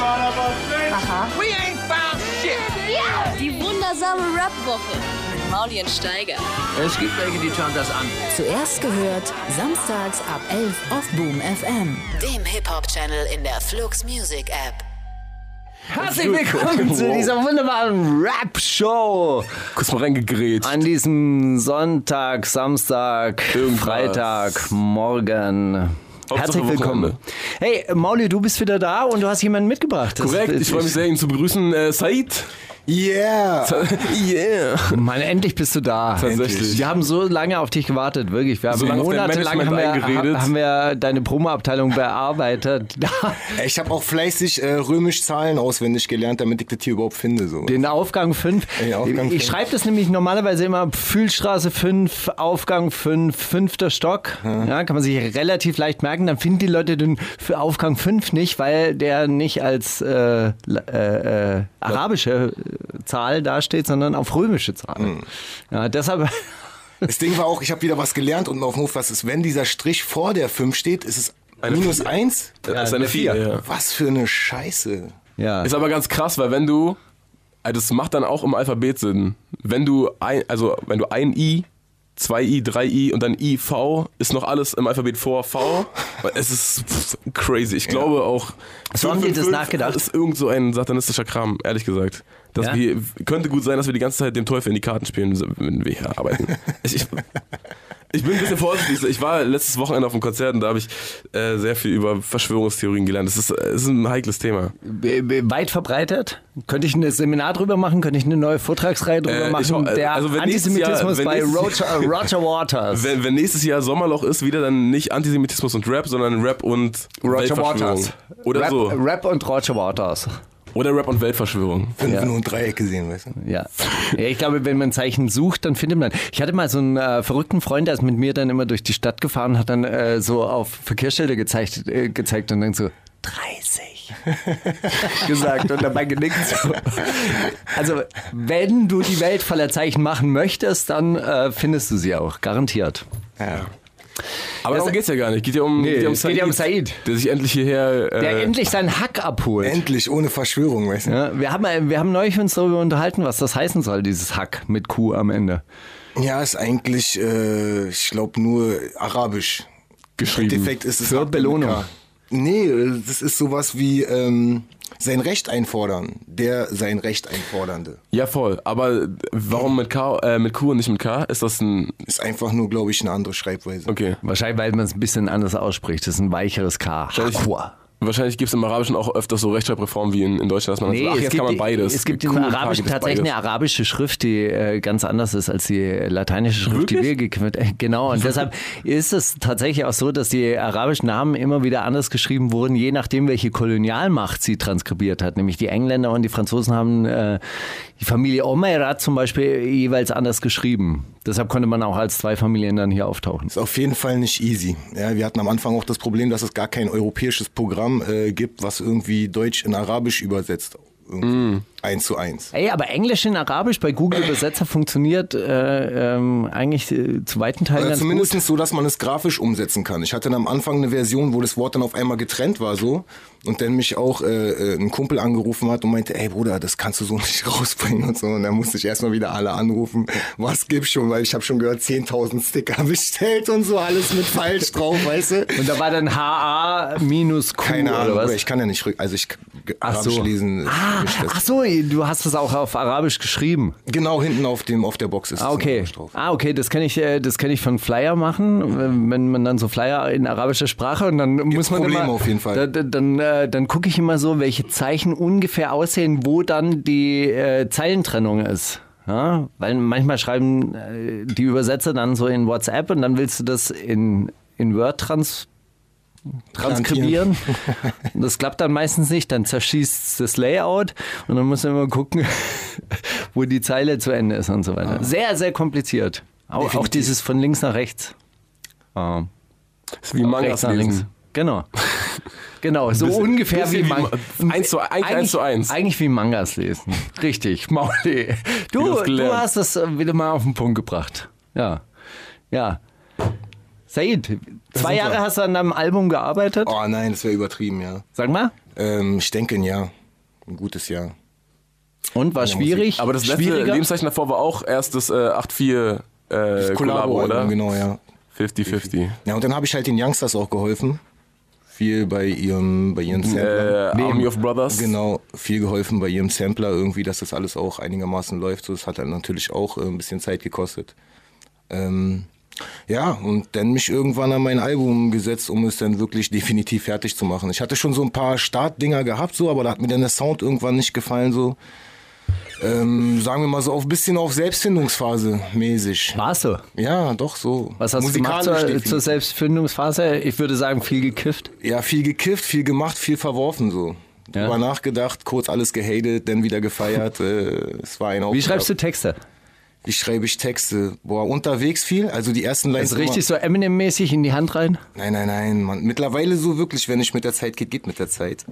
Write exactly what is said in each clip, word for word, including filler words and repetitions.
Aha. We ain't found shit. Die wundersame Rap-Woche mit Mauli und Steiger. Es gibt welche, die schauen das an. Zuerst gehört, samstags ab elf auf Boom F M. Dem Hip-Hop-Channel in der Flux Music App. Herzlich willkommen zu dieser wunderbaren Rap-Show. Kurz mal reingegrätscht. An diesem Sonntag, Samstag, Irgendwas. Freitag, morgen. Herzlich willkommen. Wochenende. Hey, Mauli, du bist wieder da und du hast jemanden mitgebracht. Das Korrekt, ich freue mich sehr, ihn zu begrüßen. Äh, Said. Yeah! Yeah! Mann, endlich bist du da. Tatsächlich. Wir haben so lange auf dich gewartet, wirklich. Wir haben So lange auf dein monatelang haben Management wir, eingeredet. ha- haben wir deine Promo-Abteilung bearbeitet. Ich habe auch fleißig äh, römisch Zahlen auswendig gelernt, damit ich das hier überhaupt finde. So. Den Aufgang fünf. Den Aufgang ich fünf. schreibe das nämlich normalerweise immer Pfühlstraße fünf, Aufgang fünf, fünfter Stock. Ja, kann man sich relativ leicht merken. Dann finden die Leute den für Aufgang fünf nicht, weil der nicht als äh, äh, äh, arabische Zahl dasteht, sondern auf römische Zahlen. Ja, deshalb. Das Ding war auch, ich habe wieder was gelernt und auf dem Hof, was ist, wenn dieser Strich vor der fünf steht, ist es Eine minus vier. eins? Das ist eine vier. Ja. Was für eine Scheiße. Ja. Ist aber ganz krass, weil wenn du, also das macht dann auch im Alphabet Sinn. Wenn du ein, also wenn du ein I, zwei I, drei I und dann I, V, ist noch alles im Alphabet vor V. Es ist pff, crazy. Ich glaube auch, So haben die das fünf fünf nachgedacht? ist irgend so ein satanistischer Kram, ehrlich gesagt. Das Ja? wir, könnte gut sein, dass wir die ganze Zeit dem Teufel in die Karten spielen, wenn wir hier arbeiten. ich, ich, ich bin ein bisschen vorsichtig. Ich war letztes Wochenende auf einem Konzert und da habe ich äh, sehr viel über Verschwörungstheorien gelernt. Das ist, das ist ein heikles Thema. B- b- Weit verbreitet? Könnte ich ein Seminar drüber machen? Könnte ich eine neue Vortragsreihe drüber Äh, machen? ich ho- äh, Der also wenn nächstes Antisemitismus Jahr- wenn bei nächstes Roger, Roger Waters. Wenn, wenn nächstes Jahr Sommerloch ist, wieder dann nicht Antisemitismus und Rap, sondern Rap und Roger Weltverschwörung. Waters. Oder Rap, so. Rap und Roger Waters. Oder Rap und Weltverschwörung. Fünf Ja. nur und Dreiecke sehen, weißt du? Ja. ja, ich glaube, wenn man ein Zeichen sucht, dann findet man. Ich hatte mal so einen äh, verrückten Freund, der ist mit mir dann immer durch die Stadt gefahren, hat dann äh, so auf Verkehrsschilder gezeigt, äh, gezeigt und dann so dreißig gesagt und dabei genickt. So. Also, wenn du die Welt voller Zeichen machen möchtest, dann äh, findest du sie auch, garantiert. Ja. Aber darum geht's ja gar nicht. Geht ja um, Nee, geht ja um, es geht ja um Said. Der sich endlich hierher... Äh, Der endlich seinen Hack abholt. Endlich, ohne Verschwörung, weißt du? Ja, wir, haben, äh, wir haben neulich uns darüber unterhalten, was das heißen soll, dieses Hack mit Q am Ende. Ja, ist eigentlich, äh, ich glaube, nur arabisch. geschrieben. Im Endeffekt ist es Für Hack mit Belohnung. K. Nee, das ist sowas wie ähm, sein Recht einfordern. Der sein Recht einfordernde. Ja, voll. Aber warum mit, K, äh, mit Q und nicht mit K? Ist das ein... Ist einfach nur, glaube ich, eine andere Schreibweise. Okay. Wahrscheinlich, weil man es ein bisschen anders ausspricht. Das ist ein weicheres K. Hakwa. Wahrscheinlich gibt es im Arabischen auch öfters so Rechtschreibreformen wie in, in Deutschland, dass man Nee, dann so, ach, es jetzt gibt, kann man beides. es gibt Q im und K Arabischen gibt es tatsächlich beides. eine arabische Schrift, die äh, ganz anders ist als die lateinische Schrift, die wir Wirklich? geknüpft haben. Genau, und deshalb ist es tatsächlich auch so, dass die arabischen Namen immer wieder anders geschrieben wurden, je nachdem, welche Kolonialmacht sie transkribiert hat. Nämlich die Engländer und die Franzosen haben äh, die Familie Omeyyad zum Beispiel jeweils anders geschrieben. Deshalb konnte man auch als zwei Familien dann hier auftauchen. Ist auf jeden Fall nicht easy. Ja, wir hatten am Anfang auch das Problem, dass es gar kein europäisches Programm äh, gibt, was irgendwie Deutsch in Arabisch übersetzt. Irgendwie. Eins zu eins. Ey, aber Englisch in Arabisch bei Google Übersetzer funktioniert äh, ähm, eigentlich äh, zu weiten Teilen Oder ganz zumindest gut. so, dass man es grafisch umsetzen kann. Ich hatte dann am Anfang eine Version, wo das Wort dann auf einmal getrennt war so und dann mich auch äh, äh, ein Kumpel angerufen hat und meinte, ey Bruder, das kannst du so nicht rausbringen und so. Und dann musste ich erstmal wieder alle anrufen, was gibt's schon, weil ich habe schon gehört, zehntausend Sticker bestellt und so, alles mit falsch drauf, weißt du? Und da war dann H A minus Q Keine Ahnung, oder was? Bruder, ich kann ja nicht, rück- also ich Ach Arabisch so. lesen. ist Ah, nicht das- ach so, du hast es auch auf Arabisch geschrieben. Genau, hinten auf dem auf der Box ist Ah, es okay. Arabisch drauf. Ah, okay, das kann ich, äh, das kann ich von Flyer machen, wenn man dann so Flyer in arabischer Sprache und dann muss man Probleme immer, auf jeden Fall. Da, da, dann äh, dann gucke ich immer so, welche Zeichen ungefähr aussehen, wo dann die äh, Zeilentrennung ist. Ja, weil manchmal schreiben äh, die Übersetzer dann so in WhatsApp und dann willst du das in, in Word trans transkribieren. Das klappt dann meistens nicht, dann zerschießt das Layout und dann muss man immer gucken, wo die Zeile zu Ende ist und so weiter. Sehr, sehr kompliziert. Auch, auch Definitiv. dieses von links nach rechts. Ah, Das ist wie Mangas rechts nach links. lesen. Genau. Genau, so Bisschen- ungefähr bisschen wie, wie Man Ma- eins zu- eigentlich eins zu eins. Eigentlich wie Mangas lesen. Richtig, Mauli. Du, Wieder was du gelernt. hast das äh, wieder mal auf den Punkt gebracht. Ja. Ja. Said, zwei sind Jahre wir. hast du an deinem Album gearbeitet? Oh nein, das wäre übertrieben, ja. Sag mal. Ähm, ich denke ein Jahr. Ein gutes Jahr. Und war Ja, schwierig? Aber das letzte Schwieriger? Lebenszeichen davor war auch erst das äh, acht vier äh, Kollabo, oder? Genau, ja. fünfzig fünfzig. Ja, und dann habe ich halt den Youngsters auch geholfen. Viel bei ihrem, bei ihren Sampler. Äh, Army of Brothers. Genau, viel geholfen bei ihrem Sampler irgendwie, dass das alles auch einigermaßen läuft. So, das hat dann natürlich auch äh, ein bisschen Zeit gekostet. Ähm, ja, und dann mich irgendwann an mein Album gesetzt, um es dann wirklich definitiv fertig zu machen. Ich hatte schon so ein paar Startdinger gehabt, so, aber da hat mir dann der Sound irgendwann nicht gefallen, so. Ähm, sagen wir mal so, auf bisschen auf Selbstfindungsphase mäßig. Warst du? Ja, doch so. Was hast du gemacht zur, definitiv. zur Selbstfindungsphase? Ich würde sagen, viel gekifft. Ja, viel gekifft, viel gemacht, viel verworfen so. Ja. Drüber nachgedacht, kurz alles gehatet, dann wieder gefeiert. äh, es war ein Auf- Wie schreibst du Texte? Wie schreibe ich Texte? Boah, unterwegs viel. Also die ersten Lines. Also richtig so Eminem-mäßig in die Hand rein? Nein, nein, nein, Mann. Mittlerweile so wirklich, wenn ich mit der Zeit geht, geht mit der Zeit.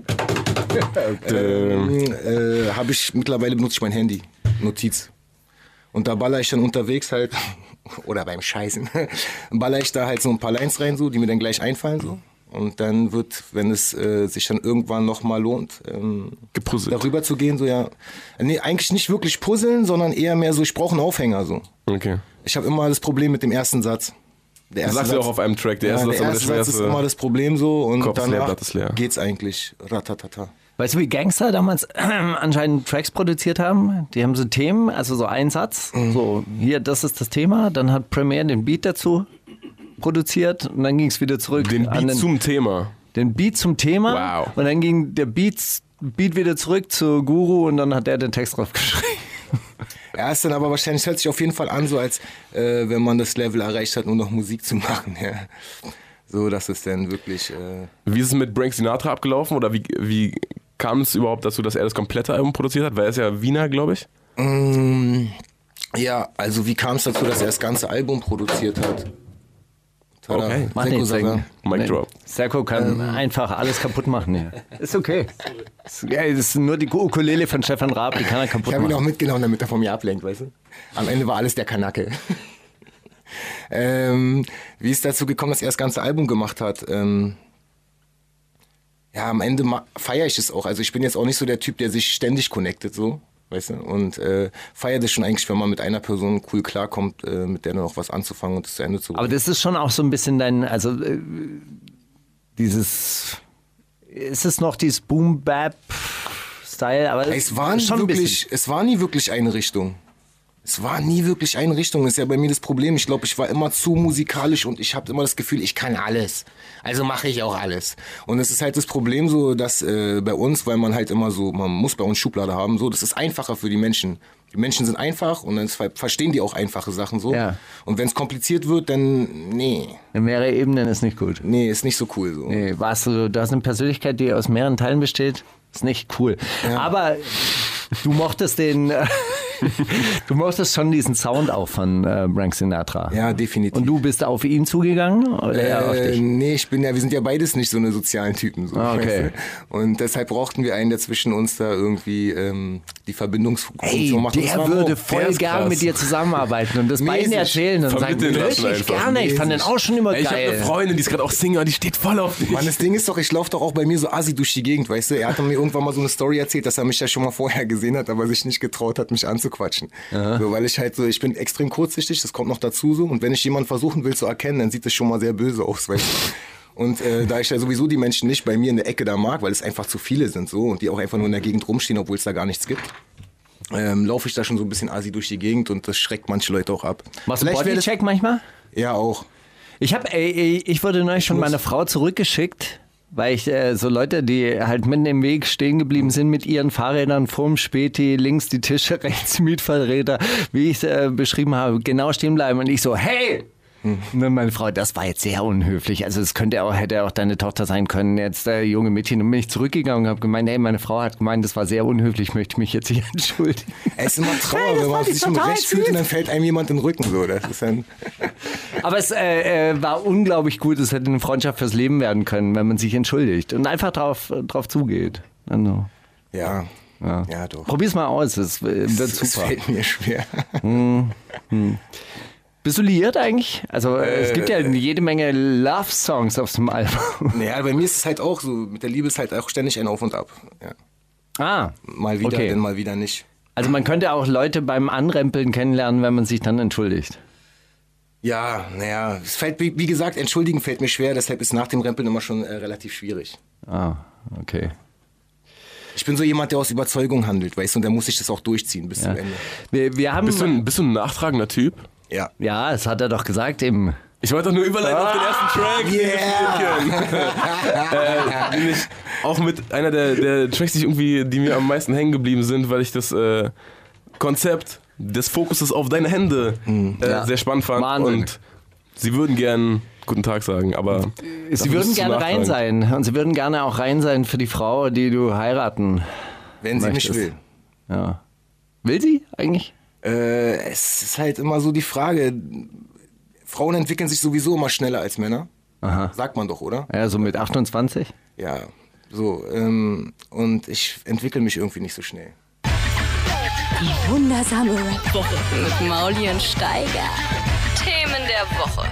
ähm, äh, habe ich, mittlerweile benutze ich mein Handy. Notiz. Und da baller ich dann unterwegs halt, oder beim Scheißen, baller ich da halt so ein paar Lines rein, so, die mir dann gleich einfallen, so. Und dann wird, wenn es äh, sich dann irgendwann nochmal lohnt, ähm, Gepuzzelt. darüber zu gehen, so ja. Nee, eigentlich nicht wirklich puzzeln, sondern eher mehr so, ich brauche einen Aufhänger, so. Okay. Ich habe immer das Problem mit dem ersten Satz. Der Das erste sagst du Satz- auch auf einem Track. Der ja, erste der Satz ist immer erste der Satz ist schwerste. immer das Problem so und Kopf ist leer, danach Blatt ist leer. geht's eigentlich ratatata. Weißt du, wie Gangster damals äh, anscheinend Tracks produziert haben? Die haben so Themen, also so einen Satz, Mhm. so hier, das ist das Thema, dann hat Premiere den Beat dazu produziert und dann ging es wieder zurück Den an Beat den, zum Thema. den Beat zum Thema Wow. und dann ging der Beat, Beat wieder zurück zu Guru und dann hat der den Text drauf geschrieben. Ja, ist dann aber wahrscheinlich, hört sich auf jeden Fall an, so als äh, wenn man das Level erreicht hat, nur noch Musik zu machen. Ja. So, dass es dann wirklich... Äh Wie ist es mit Frank Sinatra abgelaufen? Oder wie, wie kam es überhaupt dazu, dass er das komplette Album produziert hat? Weil er ist ja Wiener, glaube ich. mm, ja, also wie kam es dazu, dass er das ganze Album produziert hat? Tada, Okay. Mach Seko nichts, Saga. Mic drop. Serko kann einfach alles kaputt machen hier. Ist okay. Ist, ja, das ist nur die Ukulele von Stefan Raab, die kann er kaputt Ich habe ihn auch machen. mitgenommen, damit er von mir ablenkt, weißt du? Am Ende war alles der Kanacke. ähm, wie ist dazu gekommen, dass er das ganze Album gemacht hat? Ähm, ja, am Ende feiere ich es auch. Also ich bin jetzt auch nicht so der Typ, der sich ständig connectet, so, weißt du? Und äh, feiere das schon eigentlich, wenn man mit einer Person cool klarkommt, äh, mit der dann auch was anzufangen und das zu Ende zu Aber bringen. das ist schon auch so ein bisschen dein, also äh, dieses, ist es noch dieses Boom-Bap-Style? Aber Es war nie schon ein bisschen. wirklich, es war nie wirklich eine Richtung. Es war nie wirklich eine Richtung. Das ist ja bei mir das Problem. Ich glaube, ich war immer zu musikalisch und ich habe immer das Gefühl, ich kann alles. Also mache ich auch alles. Und es ist halt das Problem so, dass äh, bei uns, weil man halt immer so, man muss bei uns Schublade haben, so, das ist einfacher für die Menschen. Die Menschen sind einfach und dann ver- verstehen die auch einfache Sachen so. Ja. Und wenn es kompliziert wird, dann nee, Mehrere Ebenen ist nicht gut. nee, ist nicht so cool so. Nee, warst du, du hast eine Persönlichkeit, die aus mehreren Teilen besteht. Ist nicht cool. Aber du mochtest den, äh, du mochtest schon diesen Sound auch von äh, Frank Sinatra. Ja, definitiv. Und du bist auf ihn zugegangen oder er auf Äh, dich? nee, ich bin ja, wir sind ja beides nicht so eine sozialen Typen. So, Ah, okay. weißt du? Und deshalb brauchten wir einen, der zwischen uns da irgendwie ähm, die Verbindungsfunktion Ey, macht. Und das der war würde Mo. voll Der ist gern krass. mit dir zusammenarbeiten und das beiden Mäßig. erzählen und sagen, Vermitteln lassen wirklich einfach. gerne, ich fand den auch schon immer Ey, ich habe eine geil. Freundin, die ist gerade auch Singer, die steht voll auf dich. Mann, das Ding ist doch, ich laufe doch auch bei mir so assi durch die Gegend, weißt du? Er hatte mir irgendwann mal so eine Story erzählt, dass er mich ja schon mal vorher gesehen hat, aber sich nicht getraut hat, mich anzuquatschen. So, weil ich halt so, ich bin extrem kurzsichtig, das kommt noch dazu so. Und wenn ich jemanden versuchen will zu erkennen, dann sieht das schon mal sehr böse aus, weißt du? Und äh, da ich ja sowieso die Menschen nicht bei mir in der Ecke da mag, weil es einfach zu viele sind so und die auch einfach nur in der Gegend rumstehen, obwohl es da gar nichts gibt, ähm, laufe ich da schon so ein bisschen assi durch die Gegend und das schreckt manche Leute auch ab. Machst du Vielleicht wäre das- Bodycheck manchmal? Ja, auch. Ich habe, ich wurde neulich schon meine Frau zurückgeschickt, weil ich äh, so Leute, die halt mitten im Weg stehen geblieben sind mit ihren Fahrrädern, vorm Späti, links die Tische, rechts Mietfahrräder, wie ich es äh, beschrieben habe, genau stehen bleiben und ich so, hey! Und dann meine Frau, das war jetzt sehr unhöflich. Also es könnte auch, hätte auch deine Tochter sein können, jetzt der junge Mädchen. Und bin ich zurückgegangen und habe gemeint, hey, meine Frau hat gemeint, das war sehr unhöflich, ich möchte mich jetzt hier entschuldigen. Es ist immer Trauer, Hey, das wenn man fand ich sich im total Recht fühlt süß. und dann fällt einem jemand in den Rücken. So. Das ist dann Aber es äh, äh, war unglaublich gut. Es hätte eine Freundschaft fürs Leben werden können, wenn man sich entschuldigt und einfach drauf, drauf zugeht. Also, ja, ja. ja, doch. Probier's mal aus, es äh, wird Das super. fällt mir schwer. Bist du liiert eigentlich? Also äh, es gibt ja jede Menge Love-Songs auf dem Album. Naja, bei mir ist es halt auch so, mit der Liebe ist halt auch ständig ein Auf und Ab. Ja. Ah, Mal wieder, okay. dann mal wieder nicht. Also man könnte auch Leute beim Anrempeln kennenlernen, wenn man sich dann entschuldigt. Ja, naja, es fällt, wie wie gesagt, entschuldigen fällt mir schwer, deshalb ist nach dem Rempeln immer schon äh, relativ schwierig. Ah, okay. Ich bin so jemand, der aus Überzeugung handelt, weißt du, und der muss sich das auch durchziehen bis Ja. zum Ende. Wir, wir haben, Bist du, ein, bist du ein nachtragender Typ? Ja. ja, das hat er doch gesagt eben. Ich wollte doch nur überleiten auf den ersten Track. Yeah! äh, nämlich auch mit einer der, der Tracks, die, ich irgendwie, die mir am meisten hängen geblieben sind, weil ich das äh, Konzept des Fokuses auf deine Hände äh, Ja. sehr spannend fand. Wahnsinn. Und sie würden gern guten Tag sagen, aber Sie dafür würden bist du gerne rein nachtragend. sein. Und sie würden gerne auch rein sein für die Frau, die du heiraten Wenn sie mich möchtest. will. Ja. Will sie eigentlich? Äh, es ist halt immer so die Frage, Frauen entwickeln sich sowieso immer schneller als Männer. Aha. Sagt man doch, oder? Ja, so mit achtundzwanzig? Ja, so. Ähm, und ich entwickle mich irgendwie nicht so schnell. Die wundersame Rap-Woche. Mit Mauli und Steiger. Themen der Woche.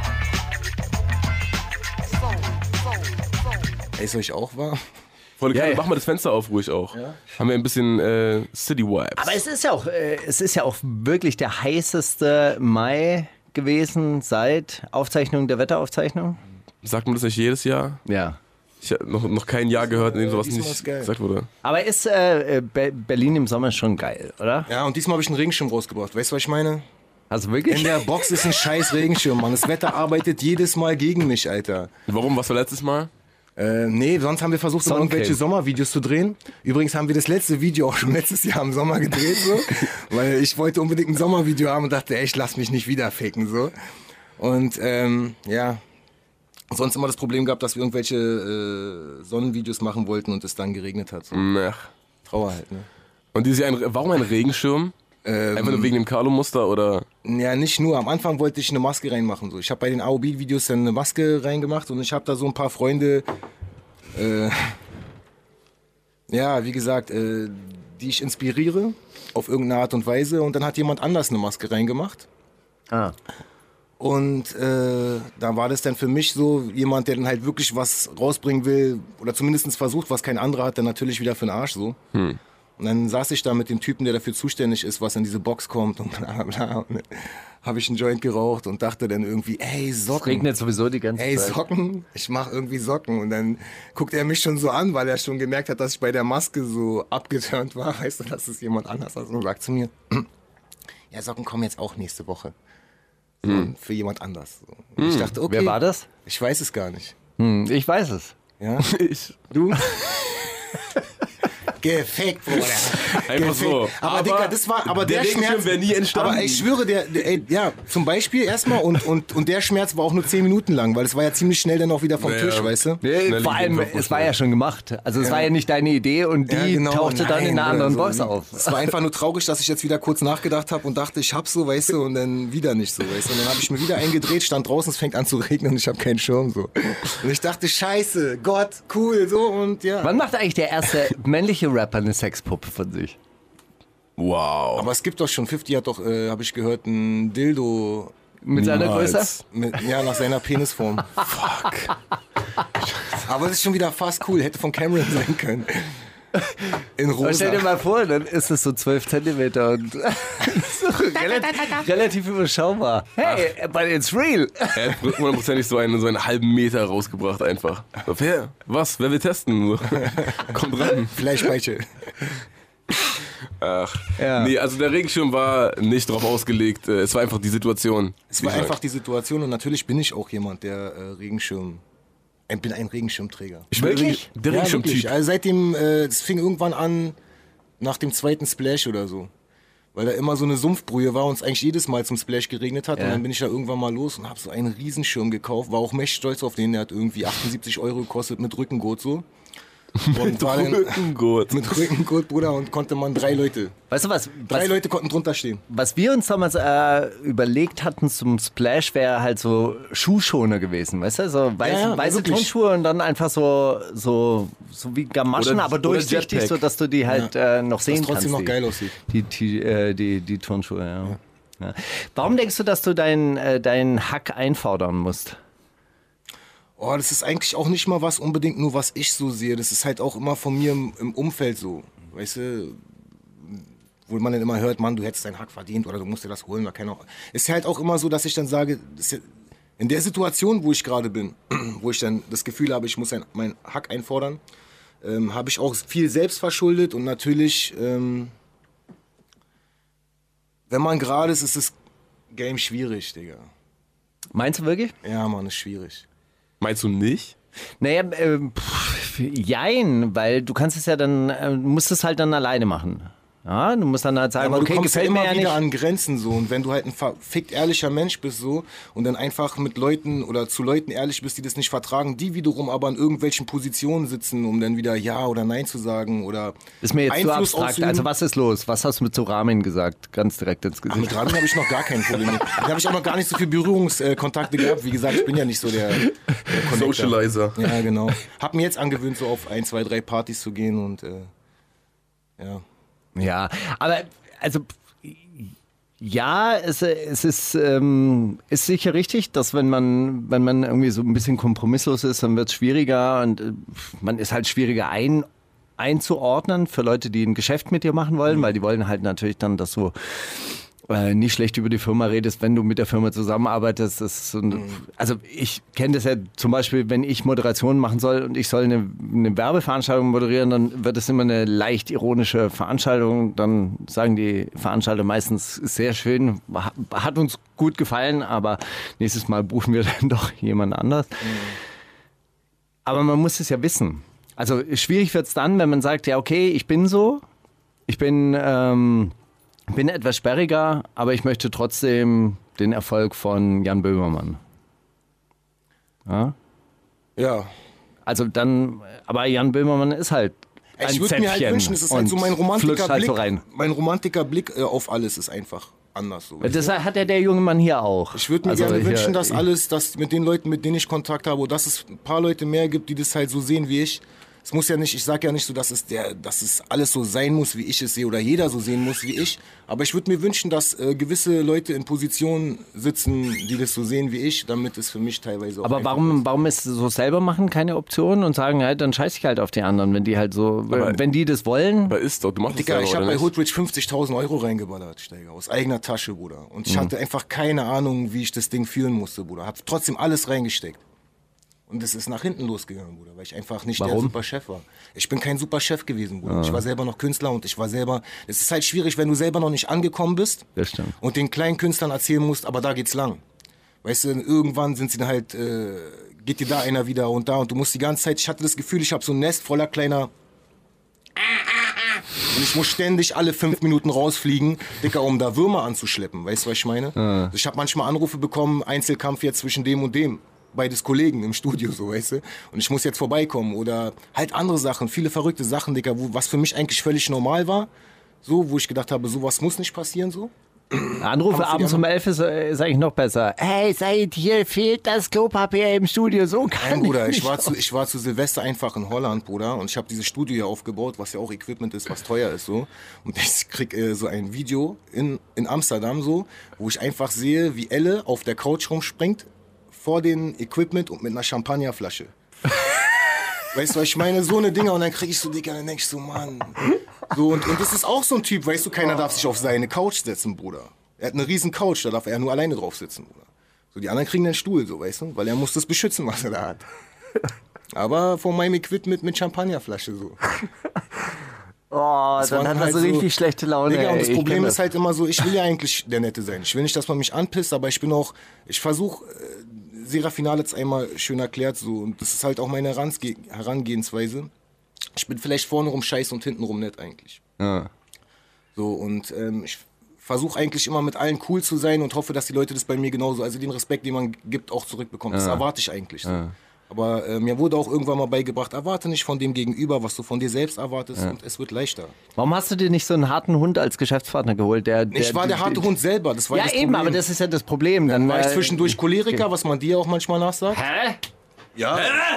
Ist euch auch wahr? Voll Ja, geil, ja. mach mal das Fenster auf, ruhig auch. Haben wir ein bisschen äh, City-Vibes. Aber es ist ja auch, äh, es ist ja auch wirklich der heißeste Mai gewesen seit Aufzeichnung der Wetteraufzeichnung. Sagt man das nicht jedes Jahr? Ja. Ich habe noch, noch kein Jahr gehört, in dem sowas diesmal nicht ist geil. gesagt wurde. Aber ist äh, Be- Berlin im Sommer schon geil, oder? Ja, und diesmal habe ich einen Regenschirm rausgebracht. Weißt du, was ich meine? Also wirklich? In der Box ist ein scheiß Regenschirm, Mann. Das Wetter arbeitet jedes Mal gegen mich, Alter. Warum? Was war letztes Mal? Äh, nee, sonst haben wir versucht, immer Sonnencreme. irgendwelche Sommervideos zu drehen. Übrigens haben wir das letzte Video auch schon letztes Jahr im Sommer gedreht, so. Weil ich wollte unbedingt ein Sommervideo haben und dachte, ey, ich lass mich nicht wieder faken, so. Und, ähm, ja. Sonst immer das Problem gehabt, dass wir irgendwelche äh, Sonnenvideos machen wollten und es dann geregnet hat. So. Ach. Trauer halt, ne? Und dieses Jahr ein, warum ein Regenschirm? Ähm, Einfach nur wegen dem Carlo-Muster oder? Ja, nicht nur. Am Anfang wollte ich eine Maske reinmachen. So. Ich habe bei den A O B-Videos dann eine Maske reingemacht und ich habe da so ein paar Freunde, äh, ja, wie gesagt, äh, die ich inspiriere auf irgendeine Art und Weise. Und dann hat jemand anders eine Maske reingemacht. Ah. Und äh, da war das dann für mich so, jemand, der dann halt wirklich was rausbringen will oder zumindest versucht, was kein anderer hat, dann natürlich wieder für den Arsch so. Hm. Und dann saß ich da mit dem Typen, der dafür zuständig ist, was in diese Box kommt und bla bla. Und habe ich einen Joint geraucht und dachte dann irgendwie, ey, Es Socken. regnet sowieso die ganze Ey, Zeit. Socken? Ich mach irgendwie Socken. Und dann guckt er mich schon so an, weil er schon gemerkt hat, dass ich bei der Maske so abgeturnt war. Weißt du, dass es jemand anders ist. Und sagt zu mir, ja, Socken kommen jetzt auch nächste Woche. So, für jemand anders. So. Und ich dachte, okay. Wer war das? Ich weiß es gar nicht. Hm, ich weiß es. Ja? Ich. Du? Gefickt, Bruder. Einfach so. Aber, Aber Digga, das war, aber der der, Regenschirm Schmerz wäre nie entstanden. Aber ich schwöre, der, der ey, ja, zum Beispiel erstmal und, und, und der Schmerz war auch nur zehn Minuten lang, weil es war ja ziemlich schnell dann auch wieder vom Ja, Tisch, ja. weißt du? Nee, Na, vor lieb, allem, einfach es war ja schon gemacht. Also es Ja. war ja nicht deine Idee und die Ja, genau. tauchte dann in Nein, einer anderen oder Box so. auf. Es war einfach nur traurig, dass ich jetzt wieder kurz nachgedacht habe und dachte, ich hab's so, weißt du, und dann wieder nicht so, weißt du. Und dann habe ich mir wieder eingedreht, stand draußen, es fängt an zu regnen und ich habe keinen Schirm so. Und ich dachte, scheiße, Gott, cool, so und ja. Wann macht eigentlich der erste männliche Rapper eine Sexpuppe von sich? Wow. Aber es gibt doch schon, fifty hat doch, äh, habe ich gehört, ein Dildo Mit seiner Niemals. Größe? mit, ja, nach seiner Penisform. Fuck. Aber das ist schon wieder fast cool, hätte von Cameron sein können. In Aber stell dir rosa. mal vor, dann ist es so zwölf Zentimeter und so relativ, relativ überschaubar. Hey, but it's real. Er hat hundertprozentig so einen, so einen halben Meter rausgebracht einfach. So, wer? Was? Wer will testen? So. Kommt ran. Fleischspeichel. Ach. Ja. Nee, also der Regenschirm war nicht drauf ausgelegt. äh, Es war einfach die Situation. Es Wie war gesagt. einfach die Situation und natürlich bin ich auch jemand, der äh, Regenschirm. Ich bin ein Regenschirmträger. Ich bin Wirklich? Der Ja, Regenschirmtyp. wirklich. Also seitdem, äh, es fing irgendwann an, nach dem zweiten Splash oder so. Weil da immer so eine Sumpfbrühe war und es eigentlich jedes Mal zum Splash geregnet hat. Ja. Und dann bin ich da irgendwann mal los und habe so einen Riesenschirm gekauft. War auch mächtig stolz auf den, der hat irgendwie achtundsiebzig Euro gekostet mit Rückengurt so. Und war dann- Rückengurt. Mit Rückengurt, Bruder, und konnte man drei Leute. Weißt du was? Drei Was, Leute konnten drunter stehen. was wir uns damals äh, überlegt hatten zum Splash, wäre halt so Schuhschoner gewesen, weißt du? So weiße, Ja, ja, weiße wirklich. Turnschuhe und dann einfach so, so, so wie Gamaschen, Oder- aber oder durchsichtig, Jetpack. so dass du die halt äh, noch sehen trotzdem kannst. noch die, geil aussieht. Die, die, äh, die, die Turnschuhe, ja. Ja. Warum denkst du, dass du deinen äh, dein Hack einfordern musst? Oh, das ist eigentlich auch nicht mal was unbedingt nur, was ich so sehe. Das ist halt auch immer von mir im, im Umfeld so. Weißt du, wo man dann immer hört, Mann, du hättest deinen Hack verdient oder du musst dir das holen. Oder keine Ahnung. Ist halt auch immer so, dass ich dann sage, das ist in der Situation, wo ich gerade bin, wo ich dann das Gefühl habe, ich muss ein, meinen Hack einfordern, ähm, habe ich auch viel selbst verschuldet und natürlich, ähm, wenn man gerade ist, ist das Game schwierig, Digga. Meinst du wirklich? Ja, Mann, ist schwierig. Meinst du nicht? Naja, äh, pff, jein, weil du kannst es ja dann, äh, musst es halt dann alleine machen. Ja, du musst dann halt sagen, aber okay, du kommst ja gefällt mir immer ja wieder nicht. an Grenzen so und wenn du halt ein verfickt ehrlicher Mensch bist so und dann einfach mit Leuten oder zu Leuten ehrlich bist, die das nicht vertragen, die wiederum aber in irgendwelchen Positionen sitzen, um dann wieder Ja oder Nein zu sagen oder Ist mir jetzt Einfluss zu abstrakt. auszuüben. Also was ist los? Was hast du mit so Ramin gesagt? Ganz direkt ins Ach, Gesicht. mit Ramin habe ich noch gar kein Problem mit. Da habe ich auch noch gar nicht so viel Berührungskontakte gehabt. Wie gesagt, ich bin ja nicht so der, der Connector. Socializer. Ja, genau. Hab mir jetzt angewöhnt, so auf ein, zwei, drei Partys zu gehen und äh, ja. Ja, aber also ja, es, es ist, ähm, ist sicher richtig, dass wenn man, wenn man irgendwie so ein bisschen kompromisslos ist, dann wird es schwieriger und äh, man ist halt schwieriger ein, einzuordnen für Leute, die ein Geschäft mit dir machen wollen, weil die wollen halt natürlich dann, dass du äh, nicht schlecht über die Firma redest, wenn du mit der Firma zusammenarbeitest. Das ist so ein, also ich kenne das ja zum Beispiel, wenn ich Moderationen machen soll und ich soll eine, eine Werbeveranstaltung moderieren, dann wird es immer eine leicht ironische Veranstaltung. Dann sagen die Veranstalter meistens, sehr schön, hat uns gut gefallen, aber nächstes Mal buchen wir dann doch jemand anders. Mhm. Aber man muss es ja wissen. Also schwierig wird es dann, wenn man sagt, ja okay, ich bin so, ich bin... Ähm, bin etwas sperriger, aber ich möchte trotzdem den Erfolg von Jan Böhmermann. Ja? Ja. Also dann, aber Jan Böhmermann ist halt ein Ich würde mir halt wünschen, es ist halt so mein Romantikerblick. Halt so rein. Mein Romantikerblick äh, auf alles ist einfach anders. So. Das hat ja der junge Mann hier auch. Ich würde mir also gerne hier, wünschen, dass alles, dass mit den Leuten, mit denen ich Kontakt habe, dass es ein paar Leute mehr gibt, die das halt so sehen wie ich. Es muss ja nicht, ich sage ja nicht so, dass es, der, dass es alles so sein muss, wie ich es sehe, oder jeder so sehen muss wie ich. Aber ich würde mir wünschen, dass äh, gewisse Leute in Positionen sitzen, die das so sehen wie ich, damit es für mich teilweise auch Aber einfach warum, ist. warum ist so selber machen keine Option und sagen, halt, dann scheiß ich halt auf die anderen, wenn die halt so, Aber- wenn die das wollen. Aber ist doch, du machst Digga, das ich selber, habe oder bei nicht? Hoodrich fünfzigtausend Euro reingeballert, Steiger, aus eigener Tasche, Bruder. Und ich Mhm. hatte einfach keine Ahnung, wie ich das Ding führen musste, Bruder. Hab trotzdem alles reingesteckt. Und es ist nach hinten losgegangen, Bruder, weil ich einfach nicht der Warum? super Chef war. Ich bin kein super Chef gewesen, Bruder. Ich war selber noch Künstler und ich war selber... Es ist halt schwierig, wenn du selber noch nicht angekommen bist Das stimmt. und den kleinen Künstlern erzählen musst, aber da geht's lang. Weißt du, irgendwann sind sie dann halt... Äh, geht dir da einer wieder und da und du musst die ganze Zeit... Ich hatte das Gefühl, ich habe so ein Nest voller kleiner... Und ich muss ständig alle fünf Minuten rausfliegen, Dicker, um da Würmer anzuschleppen. Weißt du, was ich meine? Ja. Ich habe manchmal Anrufe bekommen, Einzelkampf jetzt zwischen dem und dem. Beides Kollegen im Studio, so, weißt du? Und ich muss jetzt vorbeikommen. Oder halt andere Sachen, viele verrückte Sachen, Dicker, wo, was für mich eigentlich völlig normal war. So, wo ich gedacht habe, sowas muss nicht passieren, so. Anrufe Aber für die abends um elf ist, äh, ist eigentlich noch besser. Hey, seid hier, fehlt das Klopapier im Studio, so kann Nein, Bruder, ich ich war, nicht. zu, ich war zu Silvester einfach in Holland, Bruder, und ich habe dieses Studio hier aufgebaut, was ja auch Equipment ist, was teuer ist, so. Und ich krieg äh, so ein Video in, in Amsterdam, so, wo ich einfach sehe, wie Elle auf der Couch rumspringt, vor dem Equipment und mit einer Champagnerflasche. Weißt du, was ich meine? So eine Dinger und dann krieg ich so, Digga, dann denk ich so, Mann. So, und, und das ist auch so ein Typ, weißt du, keiner darf sich auf seine Couch setzen, Bruder. Er hat eine riesen Couch, da darf er nur alleine drauf sitzen, Bruder. So, die anderen kriegen einen Stuhl, so, weißt du, weil er muss das beschützen, was er da hat. Aber von meinem Equipment mit Champagnerflasche, so. Oh, Das dann waren hat er halt so richtig schlechte Laune. Digga, und ey. das Ich Problem kenn ist halt immer so, ich will ja eigentlich der Nette sein. Ich will nicht, dass man mich anpisst, aber ich bin auch, ich versuche, äh, Serafin hat es einmal schön erklärt, so, und das ist halt auch meine Herange- Herangehensweise. Ich bin vielleicht vorne rum scheiße und hinten rum nett eigentlich. Ja. So, und ähm, ich versuche eigentlich immer mit allen cool zu sein und hoffe, dass die Leute das bei mir genauso, also den Respekt, den man gibt, auch zurückbekommt. Das erwarte ich eigentlich so. Ja. Aber äh, mir wurde auch irgendwann mal beigebracht, erwarte nicht von dem Gegenüber, was du von dir selbst erwartest, und es wird leichter. Warum hast du dir nicht so einen harten Hund als Geschäftspartner geholt? Der, der, Ich war der harte Hund selber, das war Ja, das eben, Problem. aber das ist ja das Problem. Dann War ich äh, zwischendurch Choleriker, was man dir auch manchmal nachsagt? Hä? Ja.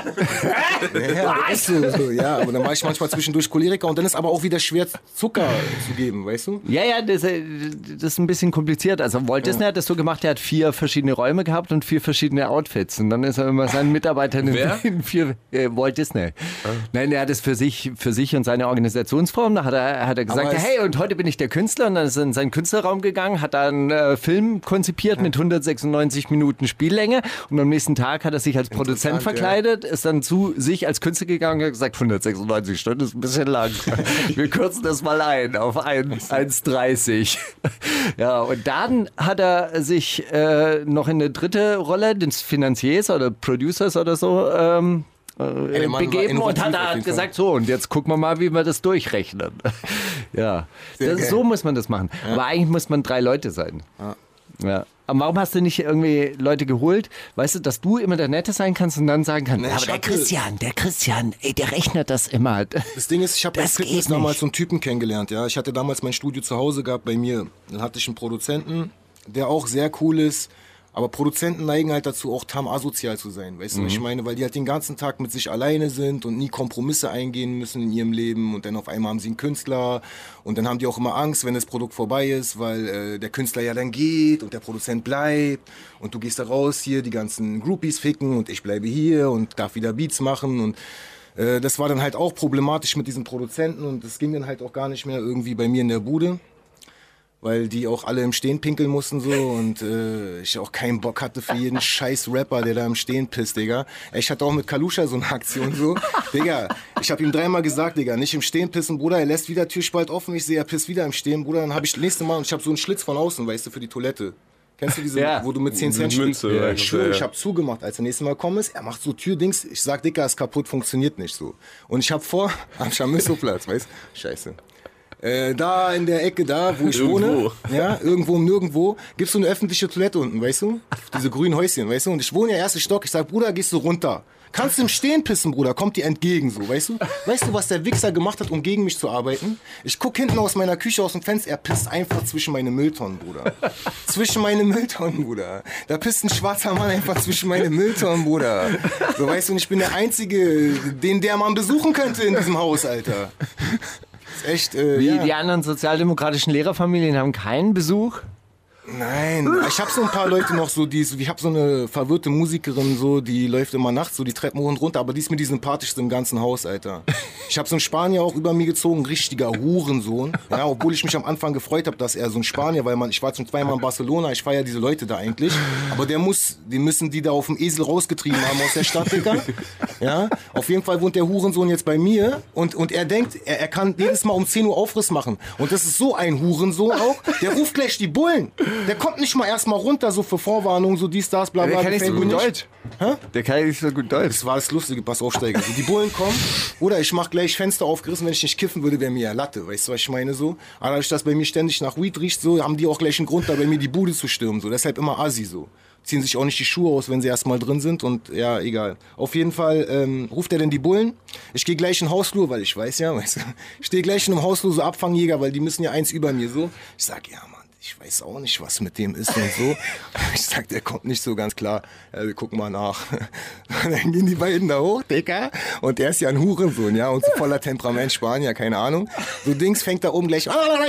ja, ist so, so, ja, aber dann war ich manchmal zwischendurch Choleriker und dann ist aber auch wieder schwer Zucker zu geben, weißt du? Ja, ja, das, äh, das ist ein bisschen kompliziert. Also Walt Disney hat das so gemacht, er hat vier verschiedene Räume gehabt und vier verschiedene Outfits. Und dann ist er immer seinen Mitarbeitern in, in vier, äh, Walt Disney. Ah. Nein, er hat es für sich, für sich und seine Organisationsform, da hat er, hat er gesagt, hey, und heute bin ich der Künstler. Und dann ist er in seinen Künstlerraum gegangen, hat da einen äh, Film konzipiert ja. mit hundertsechsundneunzig Minuten Spiellänge. Und am nächsten Tag hat er sich als Produzent verkleidet, ja. ist dann zu sich als Künstler gegangen und hat gesagt, hundertsechsundneunzig Stunden ist ein bisschen lang. Wir kürzen das mal ein auf eins dreißig. Ja, und dann hat er sich äh, noch in eine dritte Rolle des Finanziers oder Producers oder so ähm, äh, begeben und hat da gesagt, so, und jetzt gucken wir mal, wie wir das durchrechnen. Ja, das, so muss man das machen. Ja. Aber eigentlich muss man drei Leute sein. Ja. Ja. Aber warum hast du nicht irgendwie Leute geholt, weißt du, dass du immer der Nette sein kannst und dann sagen kannst, nee, aber der Christian, der Christian, ey, der rechnet das immer. Das Ding ist, ich habe im Fitness damals so einen Typen kennengelernt, ja. Ich hatte damals mein Studio zu Hause gehabt bei mir. Dann hatte ich einen Produzenten, der auch sehr cool ist. Aber Produzenten neigen halt dazu, auch tam asozial zu sein, weißt du, was ich meine? Weil die halt den ganzen Tag mit sich alleine sind und nie Kompromisse eingehen müssen in ihrem Leben und dann auf einmal haben sie einen Künstler und dann haben die auch immer Angst, wenn das Produkt vorbei ist, weil äh, der Künstler ja dann geht und der Produzent bleibt und du gehst da raus, hier die ganzen Groupies ficken und ich bleibe hier und darf wieder Beats machen und äh, das war dann halt auch problematisch mit diesen Produzenten und das ging dann halt auch gar nicht mehr irgendwie bei mir in der Bude. Weil die auch alle im Stehen pinkeln mussten so und äh, ich auch keinen Bock hatte für jeden scheiß Rapper, der da im Stehen pisst, Digga. Ich hatte auch mit Kalusha so eine Aktion so. Digga, ich habe ihm dreimal gesagt, Digga, nicht im Stehen pissen, Bruder, er lässt wieder Türspalt offen, ich sehe, er pisst wieder im Stehen, Bruder, dann habe ich das nächste Mal und ich habe so einen Schlitz von außen, weißt du, für die Toilette. Kennst du diese, ja. wo du mit zehn Cent Münze, ja, ich schwöre, ja. ich habe zugemacht, als er nächstes Mal gekommen ist, er macht so Türdings, ich sag, Digga, ist kaputt, funktioniert nicht so. Und ich habe vor, am Chamisso-Platz, weißt du, scheiße. Äh, da in der Ecke da, wo ich irgendwo. wohne, ja, irgendwo im Nirgendwo, gibt's so eine öffentliche Toilette unten, weißt du? Diese grünen Häuschen, weißt du? Und ich wohne ja erster Stock, ich sag, Bruder, gehst du runter. Kannst du im Stehen pissen, Bruder, kommt dir entgegen, so, weißt du? Weißt du, was der Wichser gemacht hat, um gegen mich zu arbeiten? Ich guck hinten aus meiner Küche aus dem Fenster, er pisst einfach zwischen meine Mülltonnen, Bruder. Zwischen meine Mülltonnen, Bruder. Da pisst ein schwarzer Mann einfach zwischen meine Mülltonnen, Bruder. So, weißt du, und ich bin der Einzige, den der Mann besuchen könnte in diesem Haus, Alter. Echt, äh, Wie ja. die anderen sozialdemokratischen Lehrerfamilien haben keinen Besuch? Nein, ich habe so ein paar Leute noch so, die, ich habe so eine verwirrte Musikerin so, die läuft immer nachts so die Treppen hoch und runter, aber die ist mir die sympathischste im ganzen Haus, Alter. Ich habe so einen Spanier auch über mir gezogen, ein richtiger Hurensohn, ja, obwohl ich mich am Anfang gefreut habe, dass er so ein Spanier, weil man, ich war zum zweimal in Barcelona, ich feiere diese Leute da eigentlich, aber der muss, die müssen die da auf dem Esel rausgetrieben haben aus der Stadt, Digga. Ja, auf jeden Fall wohnt der Hurensohn jetzt bei mir und, und er denkt, er, er kann jedes Mal um zehn Uhr Aufriss machen und das ist so ein Hurensohn auch, der ruft gleich die Bullen. Der kommt nicht mal erstmal runter, so für Vorwarnung, so dies, das, bla, bla. Der kann nicht so gut Deutsch. Hä? Der kann nicht so gut Deutsch. Das war das Lustige, pass auf, Steiger. Also die Bullen kommen, oder ich mach gleich Fenster aufgerissen, wenn ich nicht kiffen würde, wäre mir ja Latte, weißt du, was ich meine, so. Aber dadurch, dass bei mir ständig nach Weed riecht, so, haben die auch gleich einen Grund, da bei mir die Bude zu stürmen, so. Deshalb immer Assi, so. Ziehen sich auch nicht die Schuhe aus, wenn sie erstmal drin sind und ja, egal. Auf jeden Fall ähm, ruft er denn die Bullen. Ich gehe gleich in den Hausflur, weil ich weiß ja, weißt du, ich stehe gleich in einem Hausflur, so Abfangjäger, weil die müssen ja eins über mir, so. Ich sag, ja, Mann, ich weiß auch nicht, was mit dem ist und so. Ich sag, der kommt nicht so ganz klar. Ja, wir gucken mal nach. Und dann gehen die beiden da hoch, Digga. Und der ist ja ein Hurensohn, ja, und so voller Temperament, Spanier, keine Ahnung. So Dings fängt da oben gleich.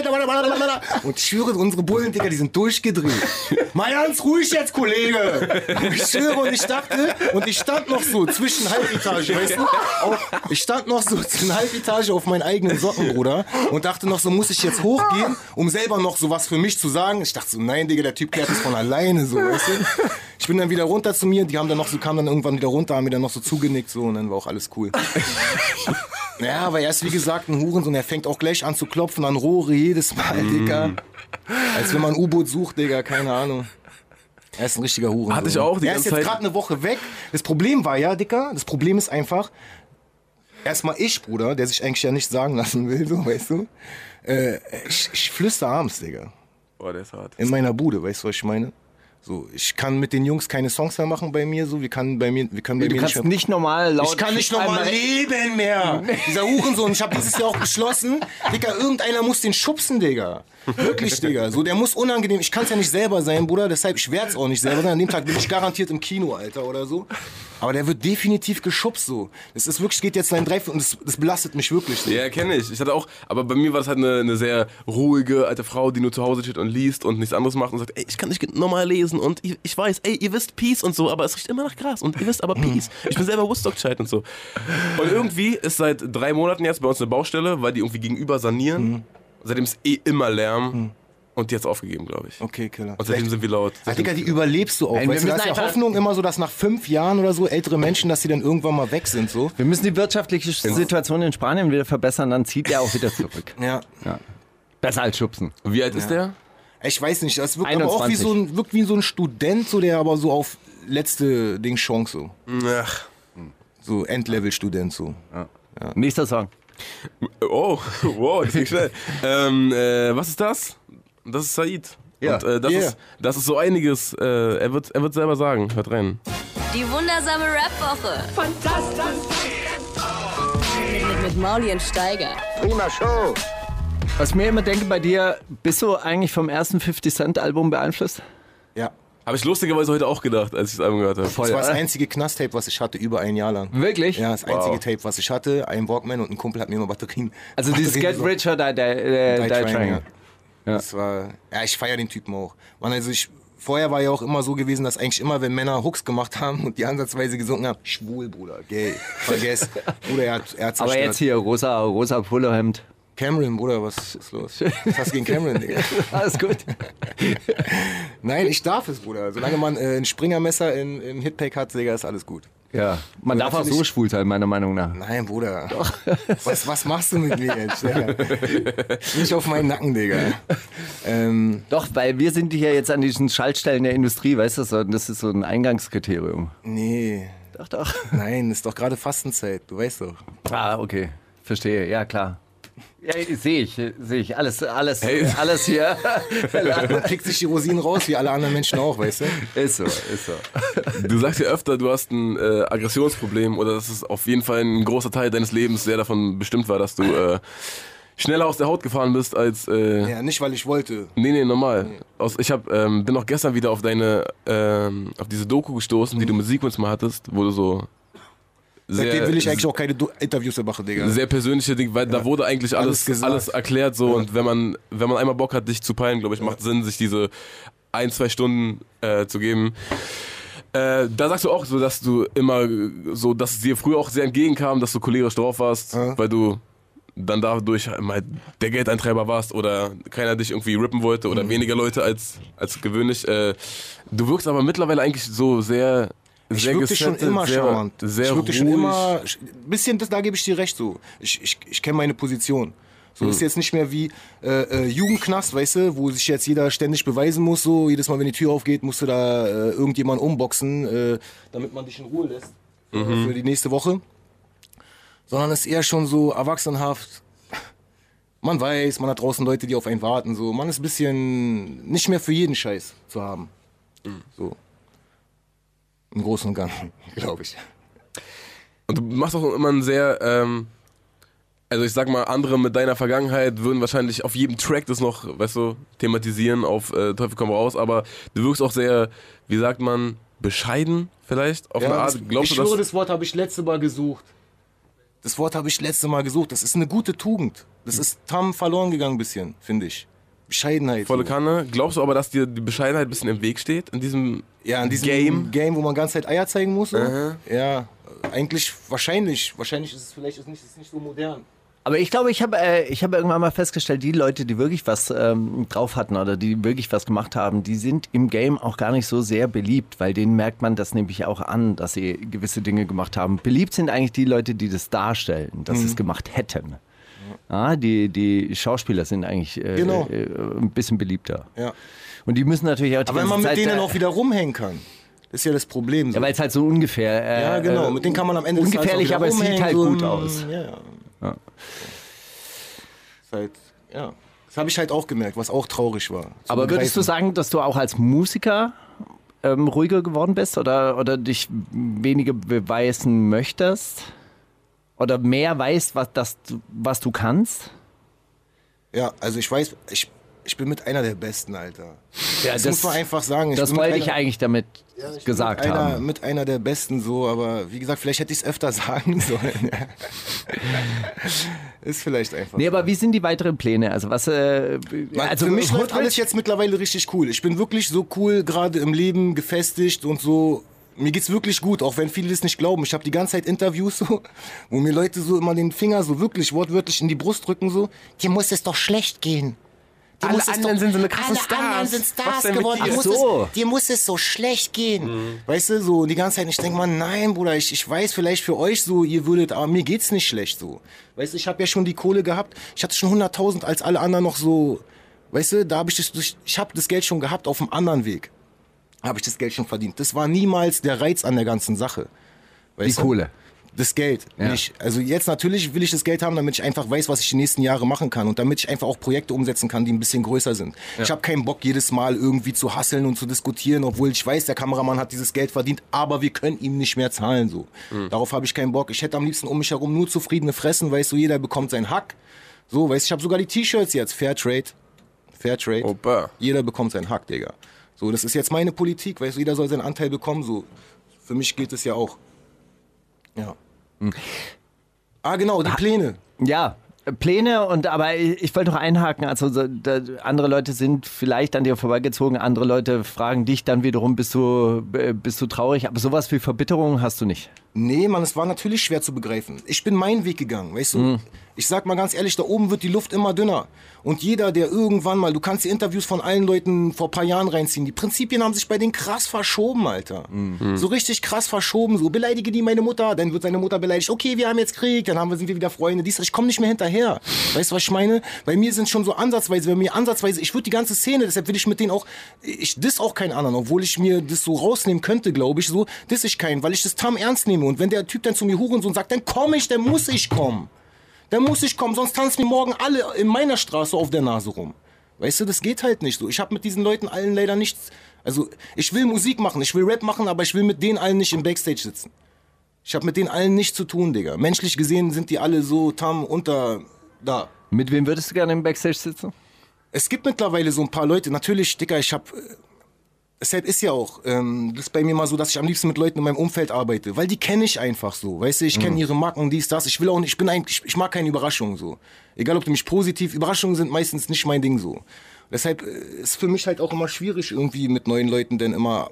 Und ich schwöre, unsere Bullen, Digga, die sind durchgedreht. Mal ganz ruhig jetzt, Kollege. Und ich schwöre, und ich dachte, und ich stand noch so zwischen Halbetage, weißt du? Auch, ich stand noch so zwischen Halbetage auf meinen eigenen Socken, Bruder. Und dachte noch so, muss ich jetzt hochgehen, um selber noch so was für mich zu sagen? Ich dachte so, nein, Digga, der Typ klärt das von alleine, so, weißt du? Ich bin dann wieder runter zu mir, die haben dann noch so, kamen dann irgendwann wieder runter, haben mir dann noch so zugenickt, so, und dann war auch alles cool. Ja, aber er ist wie gesagt ein Hurensohn, er fängt auch gleich an zu klopfen an Rohre jedes Mal, mm. Digga. Als wenn man ein U-Boot sucht, Digga, keine Ahnung. Er ist ein richtiger Hurensohn. Hatte ich auch die Er ganze ist jetzt Zeit. gerade eine Woche weg. Das Problem war ja, Digga, das Problem ist einfach, erstmal ich, Bruder, der sich eigentlich ja nicht sagen lassen will, so, weißt du. Äh, ich, ich flüster abends, Digga. Boah, der ist hart. In meiner Bude, weißt du, was ich meine? So, ich kann mit den Jungs keine Songs mehr machen bei mir, so, wir können bei mir, wir können bei Du mir kannst nicht, nicht normal laut... ich kann nicht normal leben mehr. Dieser Hurensohn, ich habe dieses Jahr auch beschlossen, Digga, irgendeiner muss den schubsen, Digga. Wirklich, Digga. So, der muss unangenehm, ich kann es ja nicht selber sein, Bruder, deshalb, ich werde es auch nicht selber sein. An dem Tag bin ich garantiert im Kino, Alter, oder so. Aber der wird definitiv geschubst so. Es ist wirklich, geht jetzt ein Dreiviertel und das, das belastet mich wirklich so. Ja, kenne ich. Ich hatte auch, aber bei mir war das halt eine, eine sehr ruhige alte Frau, die nur zu Hause steht und liest und nichts anderes macht und sagt, ey, ich kann nicht normal lesen und ich, ich weiß, ey, ihr wisst Peace und so, aber es riecht immer nach Gras und ihr wisst aber Peace. Ich bin selber Woodstock-Scheit und so. Und irgendwie ist seit drei Monaten jetzt bei uns eine Baustelle, weil die irgendwie gegenüber sanieren. Mhm. Seitdem ist eh immer Lärm. Mhm. Und die hat's aufgegeben, glaube ich. Okay, Killer. Und seitdem sind wir laut. Ah, Digga, die überlebst du auch. Nein, weißt du, wir da ist müssen ja einfach- Hoffnung immer so, dass nach fünf Jahren oder so ältere Menschen, dass die dann irgendwann mal weg sind. So. Wir müssen die wirtschaftliche Situation in Spanien wieder verbessern, dann zieht er auch wieder zurück. Ja. Ja. Besser als schubsen. Wie alt ist der? Ich weiß nicht, das wirkt aber auch wie einundzwanzig. so, ein, wirkt wie so ein Student, so, der aber so auf letzte Ding Chance so. Ach. So Endlevel-Student so. Nächster Song. Oh, wow, das ging schnell. ähm, äh, was ist das? Das ist Said. Ja. Und äh, das, Yeah. ist, das ist so einiges. Äh, er, wird, er wird selber sagen. Hört rein. Die wundersame Rap-Woche. Fantastisch. Mit, mit Mauli und Steiger. Was ich mir immer denke bei dir, bist du eigentlich vom ersten fifty Cent Album beeinflusst? Ja. Habe ich lustigerweise heute auch gedacht, als ich das Album gehört habe. Das war das einzige Knast-Tape, was ich hatte, über ein Jahr lang. Wirklich? Ja, das einzige Tape, was ich hatte. Ein Walkman und ein Kumpel hat mir immer Batterien. Also dieses Batterien Get besorgt. Rich or Die, die, die, Die die Trying, Trying. ja. Das war, ja, ich feiere den Typen auch. Mann, also ich, vorher war ja auch immer so gewesen, dass eigentlich immer, wenn Männer Hooks gemacht haben und die ansatzweise gesungen haben, schwul, Bruder, gay, vergess. Bruder, er hat, er hat Aber zerstört. jetzt hier rosa, rosa Polohemd. Cameron, Bruder, was ist los? Was hast du gegen Cameron, Digga? Alles gut. Nein, ich darf es, Bruder. Solange man äh, ein Springermesser in, im Hitpack hat, Digga, ist alles gut. Ja, man darf auch natürlich- so schwul sein, meiner Meinung nach. Nein, Bruder. Doch. Was, was machst du mit mir jetzt? Digga? Nicht auf meinen Nacken, Digga. Ähm, Doch, weil wir sind hier jetzt an diesen Schaltstellen der Industrie, weißt du, so, das ist so ein Eingangskriterium. nee. Doch, doch. Nein, ist doch gerade Fastenzeit, du weißt doch. Ah, okay. Verstehe, ja klar. Ja, sehe ich, sehe ich. Alles, alles, Hey. alles hier. Man kriegt sich die Rosinen raus, wie alle anderen Menschen auch, weißt du? Ist so, ist so. Du sagst ja öfter, du hast ein äh, Aggressionsproblem oder dass es auf jeden Fall ein großer Teil deines Lebens sehr davon bestimmt war, dass du äh, schneller aus der Haut gefahren bist als... Äh, Ja, nicht, weil ich wollte. Nee, nee, normal. Aus, ich hab, ähm, bin auch gestern wieder auf deine, ähm, auf diese Doku gestoßen, die du mit Sequence mal hattest, wo du so Seitdem will ich eigentlich auch keine Du- Interviews mehr machen, Digga. sehr persönliche Dinge, weil da wurde eigentlich alles, Alles alles, gesagt. erklärt so und wenn man, wenn man einmal Bock hat, dich zu peilen, glaube ich, macht Sinn, sich diese ein, zwei Stunden äh, zu geben. Äh, da sagst du auch so, dass du immer so, dass es dir früher auch sehr entgegenkam, dass du cholerisch drauf warst, Ja. weil du dann dadurch mal der Geldeintreiber warst oder keiner dich irgendwie rippen wollte oder weniger Leute als, als gewöhnlich. Äh, du wirkst aber mittlerweile eigentlich so sehr, Ich sehr wirkte schon gesettet, immer sehr, charmant. sehr ich wirkte schon ruhig. immer, ein bisschen, das, da gebe ich dir recht so. Ich, ich, ich kenne meine Position. So ist jetzt nicht mehr wie äh, äh, Jugendknast, weißt du, wo sich jetzt jeder ständig beweisen muss. So jedes Mal, wenn die Tür aufgeht, musst du da äh, irgendjemanden umboxen, äh, damit man dich in Ruhe lässt äh, für die nächste Woche. Sondern es ist eher schon so erwachsenhaft. Man weiß, man hat draußen Leute, die auf einen warten. So, man ist ein bisschen nicht mehr für jeden Scheiß zu haben. So. Im Großen und Ganzen, glaube ich. Und du machst auch immer einen sehr, ähm, also ich sag mal, andere mit deiner Vergangenheit würden wahrscheinlich auf jedem Track das noch, weißt du, thematisieren auf äh, Teufel komm raus, aber du wirkst auch sehr, wie sagt man, bescheiden vielleicht, auf eine Art. das, Glaubst ich du, schwöre, dass... das Wort habe ich letzte Mal gesucht. Das Wort habe ich letzte Mal gesucht. Das ist eine gute Tugend. Das ist Tam verloren gegangen ein bisschen, finde ich. Bescheidenheit. Volle so. Kanne. Glaubst du aber, dass dir die Bescheidenheit ein bisschen im Weg steht in diesem Ja, in diesem Game? Game, wo man ganze Zeit Eier zeigen muss. So. Aha. Ja, eigentlich, wahrscheinlich. Wahrscheinlich ist es vielleicht ist nicht, ist nicht so modern. Aber ich glaube, ich habe äh, ich hab irgendwann mal festgestellt, die Leute, die wirklich was ähm, drauf hatten oder die wirklich was gemacht haben, die sind im Game auch gar nicht so sehr beliebt, weil denen merkt man das nämlich auch an, dass sie gewisse Dinge gemacht haben. Beliebt sind eigentlich die Leute, die das darstellen, dass sie es gemacht hätten. Ja, die, die Schauspieler sind eigentlich äh, Genau. äh, ein bisschen beliebter. Ja. Und die müssen natürlich auch die Aber wenn ganze man mit Zeit, denen äh, auch wieder rumhängen kann, ist ja das Problem. So. Ja, weil es halt so ungefähr... Äh, Ja, genau. Mit denen kann man am Ende des Tages auch ungefährlich, wieder aber es sieht rumhängen, halt so, gut mm, aus. Ja, ja. Ja. Ist halt, ja. Das habe ich halt auch gemerkt, was auch traurig war. zu Aber würdest du begreifen. sagen, dass du auch als Musiker ähm, ruhiger geworden bist oder, oder dich weniger beweisen möchtest? Oder mehr weißt, was, das, du- was du kannst? Ja, also ich weiß, ich, ich bin mit einer der Besten, Alter. Ja, das, das muss man einfach sagen. Ich Das bin mit wollte ich einer- eigentlich damit Ja, ich bin gesagt mit einer, haben. mit einer der Besten so, aber wie gesagt, vielleicht hätte ich es öfter sagen sollen. Ist vielleicht einfach. Nee, so. aber wie sind die weiteren Pläne? Also was, äh, Man, also für mich läuft Hoodrich- alles jetzt mittlerweile richtig cool. Ich bin wirklich so cool, gerade im Leben gefestigt und so. Mir geht's wirklich gut, auch wenn viele das nicht glauben. Ich habe die ganze Zeit Interviews so, wo mir Leute so immer den Finger so wirklich wortwörtlich in die Brust drücken so. Dir muss es doch schlecht gehen. Dir Alle muss es anderen doch, sind so eine krasse alle Stars. anderen sind Was Stars denn mit geworden. dir? Dir muss, Ach so. es, dir muss es so schlecht gehen. Weißt du, so die ganze Zeit. Ich denke mal, nein, Bruder, ich, ich weiß vielleicht für euch so, ihr würdet, aber mir geht's nicht schlecht so. Weißt du, ich habe ja schon die Kohle gehabt. Ich hatte schon hunderttausend, als alle anderen noch so, weißt du, da habe ich das, durch- ich habe das Geld schon gehabt auf einem anderen Weg. Habe ich das Geld schon verdient. Das war niemals der Reiz an der ganzen Sache. Weißt Die du? Kohle. Das Geld. Ja. Nicht. Also jetzt natürlich will ich das Geld haben, damit ich einfach weiß, was ich die nächsten Jahre machen kann und damit ich einfach auch Projekte umsetzen kann, die ein bisschen größer sind. Ich habe keinen Bock, jedes Mal irgendwie zu hasseln und zu diskutieren, obwohl ich weiß, der Kameramann hat dieses Geld verdient, aber wir können ihm nicht mehr zahlen. So. Darauf habe ich keinen Bock. Ich hätte am liebsten um mich herum nur zufriedene Fressen, weißt du, jeder bekommt seinen Hack. So, weißt du, ich habe sogar die T-Shirts jetzt, Fairtrade. Fairtrade. Opa. Jeder bekommt seinen Hack, Digga. So, das ist jetzt meine Politik, weißt du, jeder soll seinen Anteil bekommen, so. Für mich gilt es ja auch. Ja. Ah, genau, die Pläne. Ja, Pläne und aber ich, ich wollte noch einhaken, also so, da, andere Leute sind vielleicht an dir vorbeigezogen, andere Leute fragen dich dann wiederum, bist du, äh, bist du traurig, aber sowas wie Verbitterung hast du nicht. Nee, Mann, es war natürlich schwer zu begreifen. Ich bin meinen Weg gegangen, weißt du? Ich sag mal ganz ehrlich, da oben wird die Luft immer dünner. Und jeder, der irgendwann mal, du kannst die Interviews von allen Leuten vor ein paar Jahren reinziehen, die Prinzipien haben sich bei denen krass verschoben, Alter. So richtig krass verschoben, so beleidige die meine Mutter, dann wird seine Mutter beleidigt, okay, wir haben jetzt Krieg, dann haben wir, sind wir wieder Freunde, dies, ich komme nicht mehr hinterher. Weißt du, was ich meine? Bei mir sind schon so ansatzweise, bei mir ansatzweise, ich würde die ganze Szene, deshalb will ich mit denen auch, ich diss auch keinen anderen, obwohl ich mir das so rausnehmen könnte, glaube ich, so, diss ich keinen, weil ich das Tam ernst nehme. Und wenn der Typ dann zu mir Hurensohn sagt, dann komm ich, dann muss ich kommen. Dann muss ich kommen, sonst tanzen mir morgen alle in meiner Straße auf der Nase rum. Weißt du, das geht halt nicht so. Ich habe mit diesen Leuten allen leider nichts, also ich will Musik machen, ich will Rap machen, aber ich will mit denen allen nicht im Backstage sitzen. Ich habe mit denen allen nichts zu tun, Digga. Menschlich gesehen sind die alle so Tam unter, da. Mit wem würdest du gerne im Backstage sitzen? Es gibt mittlerweile so ein paar Leute, natürlich, Digga, ich hab, äh, deshalb ist ja auch, ähm, das ist bei mir mal so, dass ich am liebsten mit Leuten in meinem Umfeld arbeite, weil die kenne ich einfach so, weißt du, ich kenne ihre Marken, dies, das, ich will auch nicht, ich bin eigentlich, ich mag keine Überraschungen so. Egal, ob du mich positiv, Überraschungen sind meistens nicht mein Ding so. Deshalb äh, ist für mich halt auch immer schwierig irgendwie mit neuen Leuten denn immer,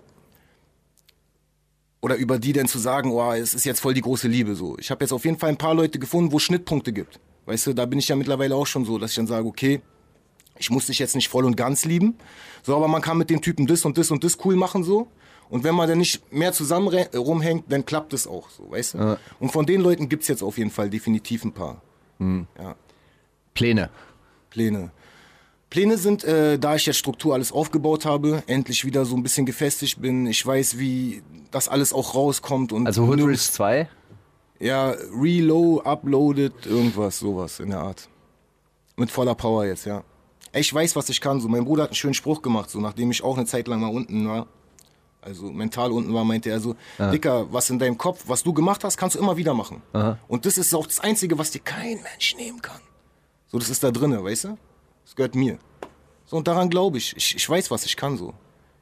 oder über die denn zu sagen, oh, es ist jetzt voll die große Liebe so. Ich habe jetzt auf jeden Fall ein paar Leute gefunden, wo es Schnittpunkte gibt. Weißt du, da bin ich ja mittlerweile auch schon so, dass ich dann sage, okay, ich muss dich jetzt nicht voll und ganz lieben, so, aber man kann mit dem Typen das und das und das cool machen so. Und wenn man dann nicht mehr zusammen re- rumhängt, dann klappt es auch so, weißt du? Ja. Und von den Leuten gibt's jetzt auf jeden Fall definitiv ein paar. Ja, Pläne. Pläne. Pläne sind, äh, da ich jetzt Struktur alles aufgebaut habe, endlich wieder so ein bisschen gefestigt bin. Ich weiß, wie das alles auch rauskommt. Und Also Hoodrich zwei? Ja, reload, uploaded, irgendwas, sowas in der Art. Mit voller Power jetzt, ja. Ich weiß, was ich kann. So, mein Bruder hat einen schönen Spruch gemacht, so nachdem ich auch eine Zeit lang mal unten war. Also mental unten war, meinte er so, Dicker, was in deinem Kopf, was du gemacht hast, kannst du immer wieder machen. Aha. Und das ist auch das Einzige, was dir kein Mensch nehmen kann. So, das ist da drinne, weißt du? Das gehört mir. So, und daran glaube ich. ich. Ich weiß, was ich kann, so.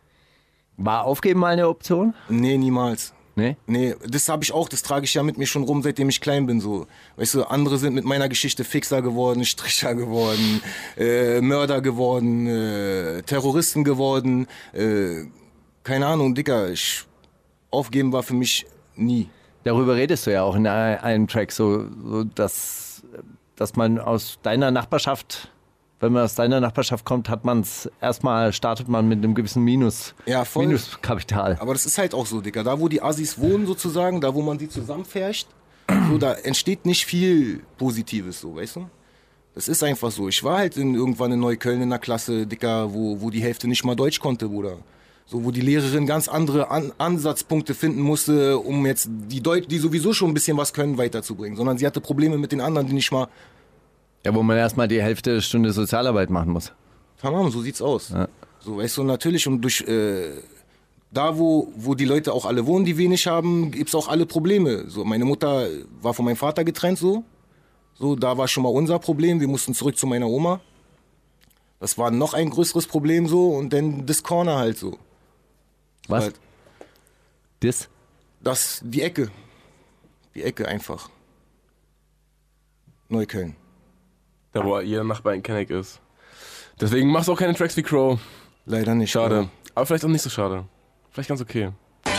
War Aufgeben mal eine Option? Nee, niemals. Nee? Nee, das habe ich auch, das trage ich ja mit mir schon rum, seitdem ich klein bin, so. Weißt du, andere sind mit meiner Geschichte Fixer geworden, Stricher geworden, äh, Mörder geworden, äh, Terroristen geworden, äh, keine Ahnung, Dicker, ich, aufgeben war für mich nie. Darüber redest du ja auch in einem Track, so, so dass, dass man aus deiner Nachbarschaft, wenn man aus deiner Nachbarschaft kommt, hat man es erstmal, startet man mit einem gewissen Minus, Ja, voll. Minuskapital. Aber das ist halt auch so, Dicker, da wo die Assis wohnen sozusagen, da wo man die zusammenfärscht, so, da entsteht nicht viel Positives, so, weißt du? Das ist einfach so. Ich war halt in, irgendwann in Neukölln in einer Klasse, Dicker, wo, wo die Hälfte nicht mal Deutsch konnte, Bruder. So, wo die Lehrerin ganz andere An- Ansatzpunkte finden musste, um jetzt die Deutsch, die sowieso schon ein bisschen was können, weiterzubringen. Sondern sie hatte Probleme mit den anderen, die nicht mal, Ja, wo man erstmal die Hälfte Stunde Sozialarbeit machen muss. tamam, so sieht's aus. Ja. So, weißt du, natürlich, und durch, äh, da wo, wo die Leute auch alle wohnen, die wenig haben, gibt's auch alle Probleme. So, meine Mutter war von meinem Vater getrennt, so. So, da war schon mal unser Problem. Wir mussten zurück zu meiner Oma. Das war noch ein größeres Problem so und dann das Corner halt so. Was? Halt, Das? das, die Ecke. Die Ecke einfach. Neukölln. Da wo jeder Nachbar ein Kenneck ist. Deswegen machst du auch keine Tracks wie Crow. Leider nicht. Schade. Ja. Aber vielleicht auch nicht so schade. Vielleicht ganz okay.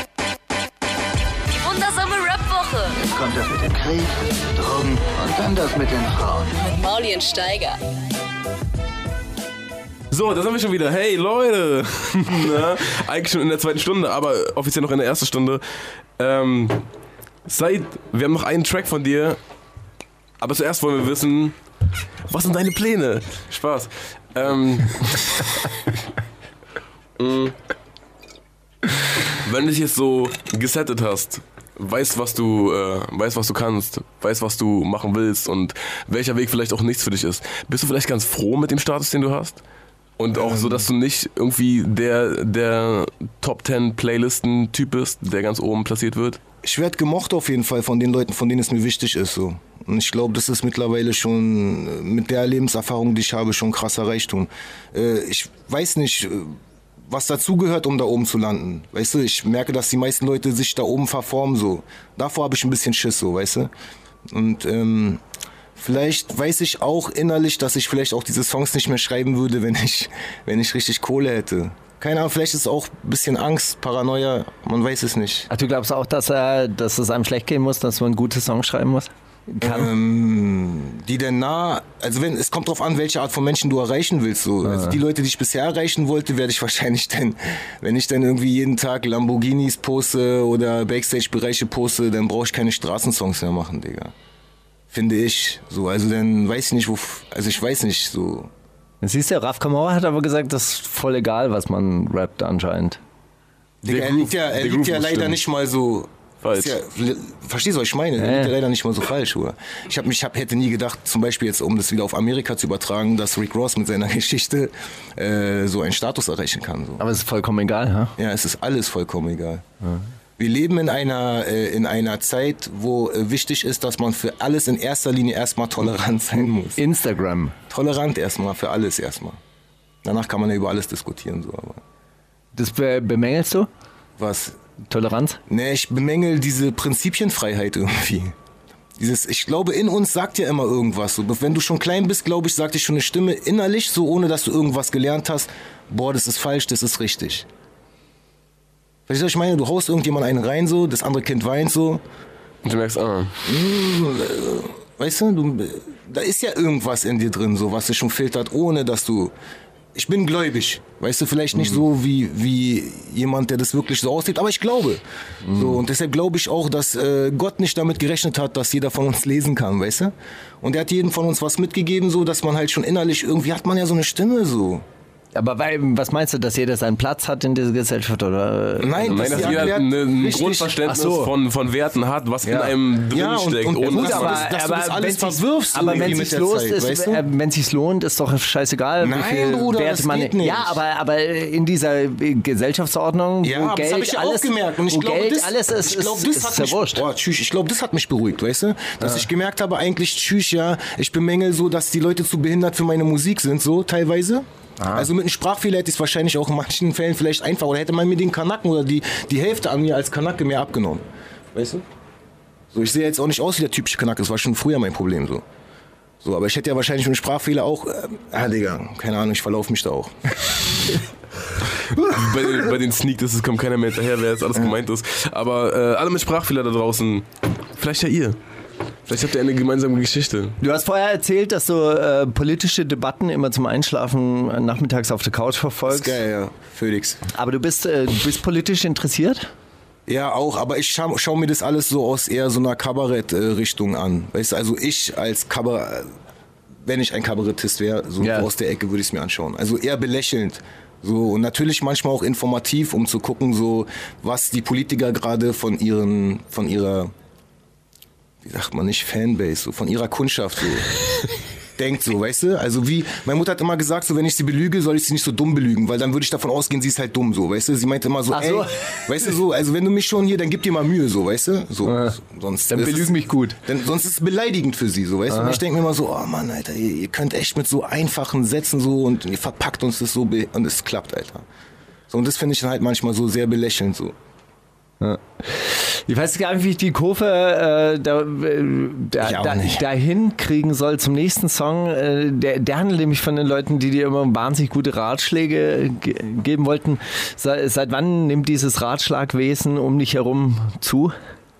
Die wundersame Rap-Woche Jetzt kommt das mit dem Krieg, Drogen und dann das mit den Frauen. mit Mauli und Steiger. So, da sind wir schon wieder. Hey Leute! Na, eigentlich schon in der zweiten Stunde, aber offiziell noch in der ersten Stunde. Ähm, Said, wir haben noch einen Track von dir. Aber zuerst wollen wir wissen, was sind deine Pläne? Spaß. Ähm, mh, wenn du dich jetzt so gesettet hast, weißt, was du, äh, weißt, was du kannst, weißt, was du machen willst und welcher Weg vielleicht auch nichts für dich ist, bist du vielleicht ganz froh mit dem Status, den du hast? Und auch so, dass du nicht irgendwie der, der Top zehn Playlisten-Typ bist, der ganz oben platziert wird? Ich werde gemocht auf jeden Fall von den Leuten, von denen es mir wichtig ist. So. Und ich glaube, das ist mittlerweile schon mit der Lebenserfahrung, die ich habe, schon ein krasser Reichtum. Äh, ich weiß nicht, was dazugehört, um da oben zu landen. Weißt du, ich merke, dass die meisten Leute sich da oben verformen. So. Davor habe ich ein bisschen Schiss, so, weißt du. Und ähm, vielleicht weiß ich auch innerlich, dass ich vielleicht auch diese Songs nicht mehr schreiben würde, wenn ich, wenn ich richtig Kohle hätte. Keine Ahnung, vielleicht ist es auch ein bisschen Angst, Paranoia, man weiß es nicht. Ach, du glaubst auch, dass, er, dass es einem schlecht gehen muss, dass man gute Songs schreiben muss? Kann? Ähm, die denn nah, also wenn, es kommt drauf an, welche Art von Menschen du erreichen willst. So. Ah. Also die Leute, die ich bisher erreichen wollte, werde ich wahrscheinlich dann, wenn ich dann irgendwie jeden Tag Lamborghinis poste oder Backstage-Bereiche poste, dann brauche ich keine Straßensongs mehr machen, Digga. Finde ich. So, also dann weiß ich nicht, wo, also ich weiß nicht, so. Siehst du, Raf Kamora hat aber gesagt, das ist voll egal, was man rappt anscheinend. Digga, er Groove- liegt ja, er der liegt Groove ja muss leider stimmen. nicht mal so Falsch. Ist ja, verstehst du, was ich meine? Er Ja. liegt ja leider nicht mal so falsch, oder? Ich hab, mich hab, hätte nie gedacht, zum Beispiel jetzt, um das wieder auf Amerika zu übertragen, dass Rick Ross mit seiner Geschichte äh, so einen Status erreichen kann. So. Aber es ist vollkommen egal, ha? Ja, es ist alles vollkommen egal. Wir leben in einer, äh, in einer Zeit, wo äh, wichtig ist, dass man für alles in erster Linie erstmal tolerant sein muss. Instagram. Tolerant erstmal, für alles erstmal. Danach kann man ja über alles diskutieren, so, aber Das be bemängelst du? was? Toleranz? Ne, ich bemängel diese Prinzipienfreiheit irgendwie. Dieses, ich glaube, in uns sagt ja immer irgendwas. So, wenn du schon klein bist, glaube ich, sagt dir schon eine Stimme innerlich, so ohne dass du irgendwas gelernt hast, boah, das ist falsch, das ist richtig. Weißt du, was ich meine? Du haust irgendjemand einen rein, so, das andere Kind weint so. Und du merkst, ah, Weißt du, du, da ist ja irgendwas in dir drin, so, was dich schon filtert, ohne dass du... Ich bin gläubig, weißt du, vielleicht nicht so wie, wie jemand, der das wirklich so aussieht, aber ich glaube. So, und deshalb glaube ich auch, dass äh, Gott nicht damit gerechnet hat, dass jeder von uns lesen kann, weißt du? Und er hat jedem von uns was mitgegeben, so, dass man halt schon innerlich, irgendwie hat man ja so eine Stimme, so. Aber weil, was meinst du, dass jeder seinen Platz hat in dieser Gesellschaft? Oder? Nein, nein, dass sie jeder erklärt ein, ein richtig- Grundverständnis Ach so. von, von Werten hat, was in einem drin Ja, und- steckt. und- ohne gut, dass aber- man- dass du das alles wenn sich's- verwirfst aber irgendwie wenn mit sich's der lohnt, Zeit, ist, weißt du? äh, wenn sich's lohnt, ist doch scheißegal. wie Nein, viel Bruder, Wert das man, geht nicht. Ja, aber, aber in dieser Gesellschaftsordnung, Ja, wo aber Geld das habe ich ja alles, auch gemerkt. Und ich wo glaube, Geld das, alles ist, ich glaub, ist, das ist hat ja mich, wurscht. boah, tschüss, ich glaube, das hat mich beruhigt, weißt du? Dass ich gemerkt habe, eigentlich, tschüss, ja, ich bemängel so, dass die Leute zu behindert für meine Musik sind, so teilweise. Also mit einem Sprachfehler hätte ich es wahrscheinlich auch in manchen Fällen vielleicht einfach, oder hätte man mir den Kanaken oder die, die Hälfte an mir als Kanake mehr abgenommen. Weißt du? So, ich sehe jetzt auch nicht aus wie der typische Kanake, das war schon früher mein Problem, so. So, aber ich hätte ja wahrscheinlich mit einem Sprachfehler auch, äh, ah, Digga, keine Ahnung, ich verlaufe mich da auch. bei, den, bei den Sneak Disses kommt keiner mehr hinterher, wer jetzt alles gemeint ist. Aber äh, alle mit Sprachfehler da draußen, vielleicht ja ihr. Vielleicht habt ihr eine gemeinsame Geschichte. Du hast vorher erzählt, dass du äh, politische Debatten immer zum Einschlafen äh, nachmittags auf der Couch Das verfolgst. ist geil, ja, Felix. Aber du bist, äh, du bist politisch interessiert? Ja, auch, aber ich schaue schau mir das alles so aus eher so einer Kabarett-Richtung an. Weißt du, also ich als Kabarett, wenn ich ein Kabarettist wäre, so Ja. aus der Ecke würde ich es mir anschauen. Also eher belächelnd. So, und natürlich manchmal auch informativ, um zu gucken, so, was die Politiker gerade von ihren, von ihrer, wie sagt man nicht, Fanbase, so, von ihrer Kundschaft, so. denkt, so, weißt du? Also wie, meine Mutter hat immer gesagt, so, wenn ich sie belüge, soll ich sie nicht so dumm belügen, weil dann würde ich davon ausgehen, sie ist halt dumm, so, weißt du? Sie meinte immer so, Ach so. ey, weißt du, so, also wenn du mich schon hier, dann gib dir mal Mühe, so, weißt du? So, Ja. sonst Dann ist belüg es- mich gut. Denn sonst ist es beleidigend für sie, so, weißt du? Und ich denke mir immer so, oh Mann, Alter, ihr, ihr könnt echt mit so einfachen Sätzen so und ihr verpackt uns das so be- und es klappt, Alter. So, und das finde ich dann halt manchmal so sehr belächelnd, so. Ich weiß gar nicht, wie ich die Kurve äh, da, äh, da, Ich auch da, nicht. dahin kriegen soll zum nächsten Song. Äh, der, der handelt nämlich von den Leuten, die dir immer wahnsinnig gute Ratschläge ge geben wollten. Se seit wann nimmt dieses Ratschlagwesen um dich herum zu?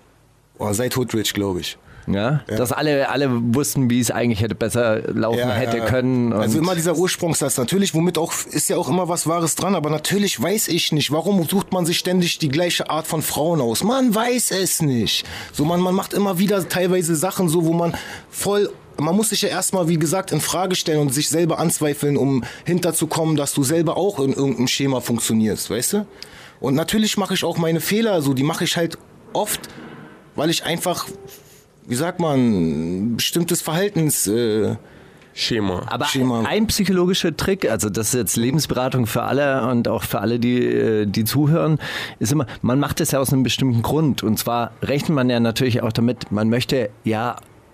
Oh, seit Hoodrich, glaube ich. Ja? Ja. Dass alle, alle wussten, wie es eigentlich hätte besser laufen hätte ja. können. Und Also immer dieser Ursprungssatz. Natürlich, womit auch, ist ja auch immer was Wahres dran, aber natürlich weiß ich nicht, warum sucht man sich ständig die gleiche Art von Frauen aus? Man weiß es nicht. So, man, man macht immer wieder teilweise Sachen so, wo man voll, man muss sich ja erstmal, wie gesagt, in Frage stellen und sich selber anzweifeln, um hinterzukommen, dass du selber auch in irgendeinem Schema funktionierst, weißt du? Und natürlich mache ich auch meine Fehler so, die mache ich halt oft, weil ich einfach, wie sagt man, ein bestimmtes Verhaltens... Äh, Schema. Aber Schema. ein psychologischer Trick, also das ist jetzt Lebensberatung für alle und auch für alle, die, die zuhören, ist immer, man macht es ja aus einem bestimmten Grund. Und zwar rechnet man ja natürlich auch damit, man möchte ja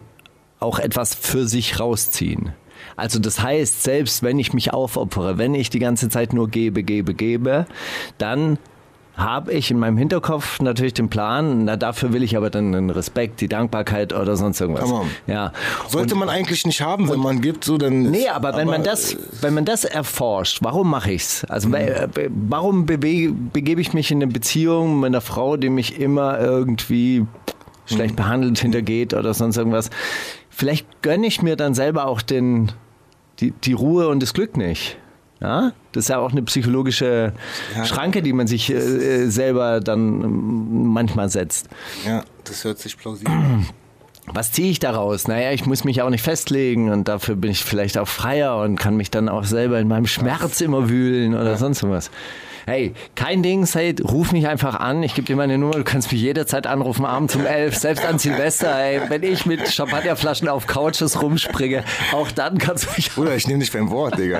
auch etwas für sich rausziehen. Also das heißt, selbst wenn ich mich aufopfere, wenn ich die ganze Zeit nur gebe, gebe, gebe, dann habe ich in meinem Hinterkopf natürlich den Plan, na, dafür will ich aber dann den Respekt, die Dankbarkeit oder sonst irgendwas. Come on. Ja. Sollte Und- man eigentlich nicht haben, wenn man gibt, so dann. Nee, aber wenn man das, wenn man das erforscht, warum mache ich's? Also äh, warum bewege, begebe ich mich in eine Beziehung mit einer Frau, die mich immer irgendwie schlecht behandelt, hintergeht oder sonst irgendwas? Vielleicht gönne ich mir dann selber auch den, die, die Ruhe und das Glück nicht. Ja, das ist ja auch eine psychologische Ja. Schranke, die man sich äh, selber dann ähm, manchmal setzt. Ja, das hört sich plausibel an. Was ziehe ich daraus? Naja, ich muss mich auch nicht festlegen und dafür bin ich vielleicht auch freier und kann mich dann auch selber in meinem Schmerz immer wühlen oder sonst was. Hey, kein Ding, Said, ruf mich einfach an. Ich gebe dir meine Nummer, du kannst mich jederzeit anrufen, abends um elf, selbst an Silvester. Ey, wenn ich mit Champagnerflaschen auf Couches rumspringe, auch dann kannst du mich... Bruder, ich nehme dich beim Wort, Digga.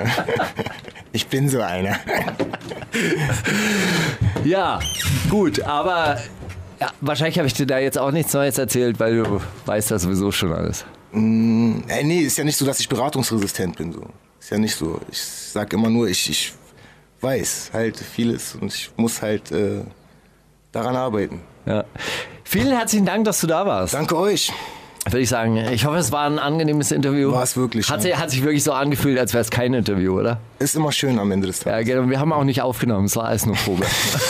Ich bin so einer. Ja, gut, aber ja, wahrscheinlich habe ich dir da jetzt auch nichts Neues erzählt, weil du weißt ja sowieso schon alles. Mm, ey, nee, ist ja nicht so, dass ich beratungsresistent bin. So. Ist ja nicht so. Ich sag immer nur, ich, ich weiß halt vieles und ich muss halt äh, daran arbeiten. Ja. Vielen herzlichen Dank, dass du da warst. Danke euch. Würde ich sagen. Ich hoffe, es war ein angenehmes Interview. War es wirklich, Hat, ja. sich, hat sich wirklich so angefühlt, als wäre es kein Interview, oder? Ist immer schön am Ende des Ja, Tages. genau. Wir haben auch nicht aufgenommen, es war alles nur Probe.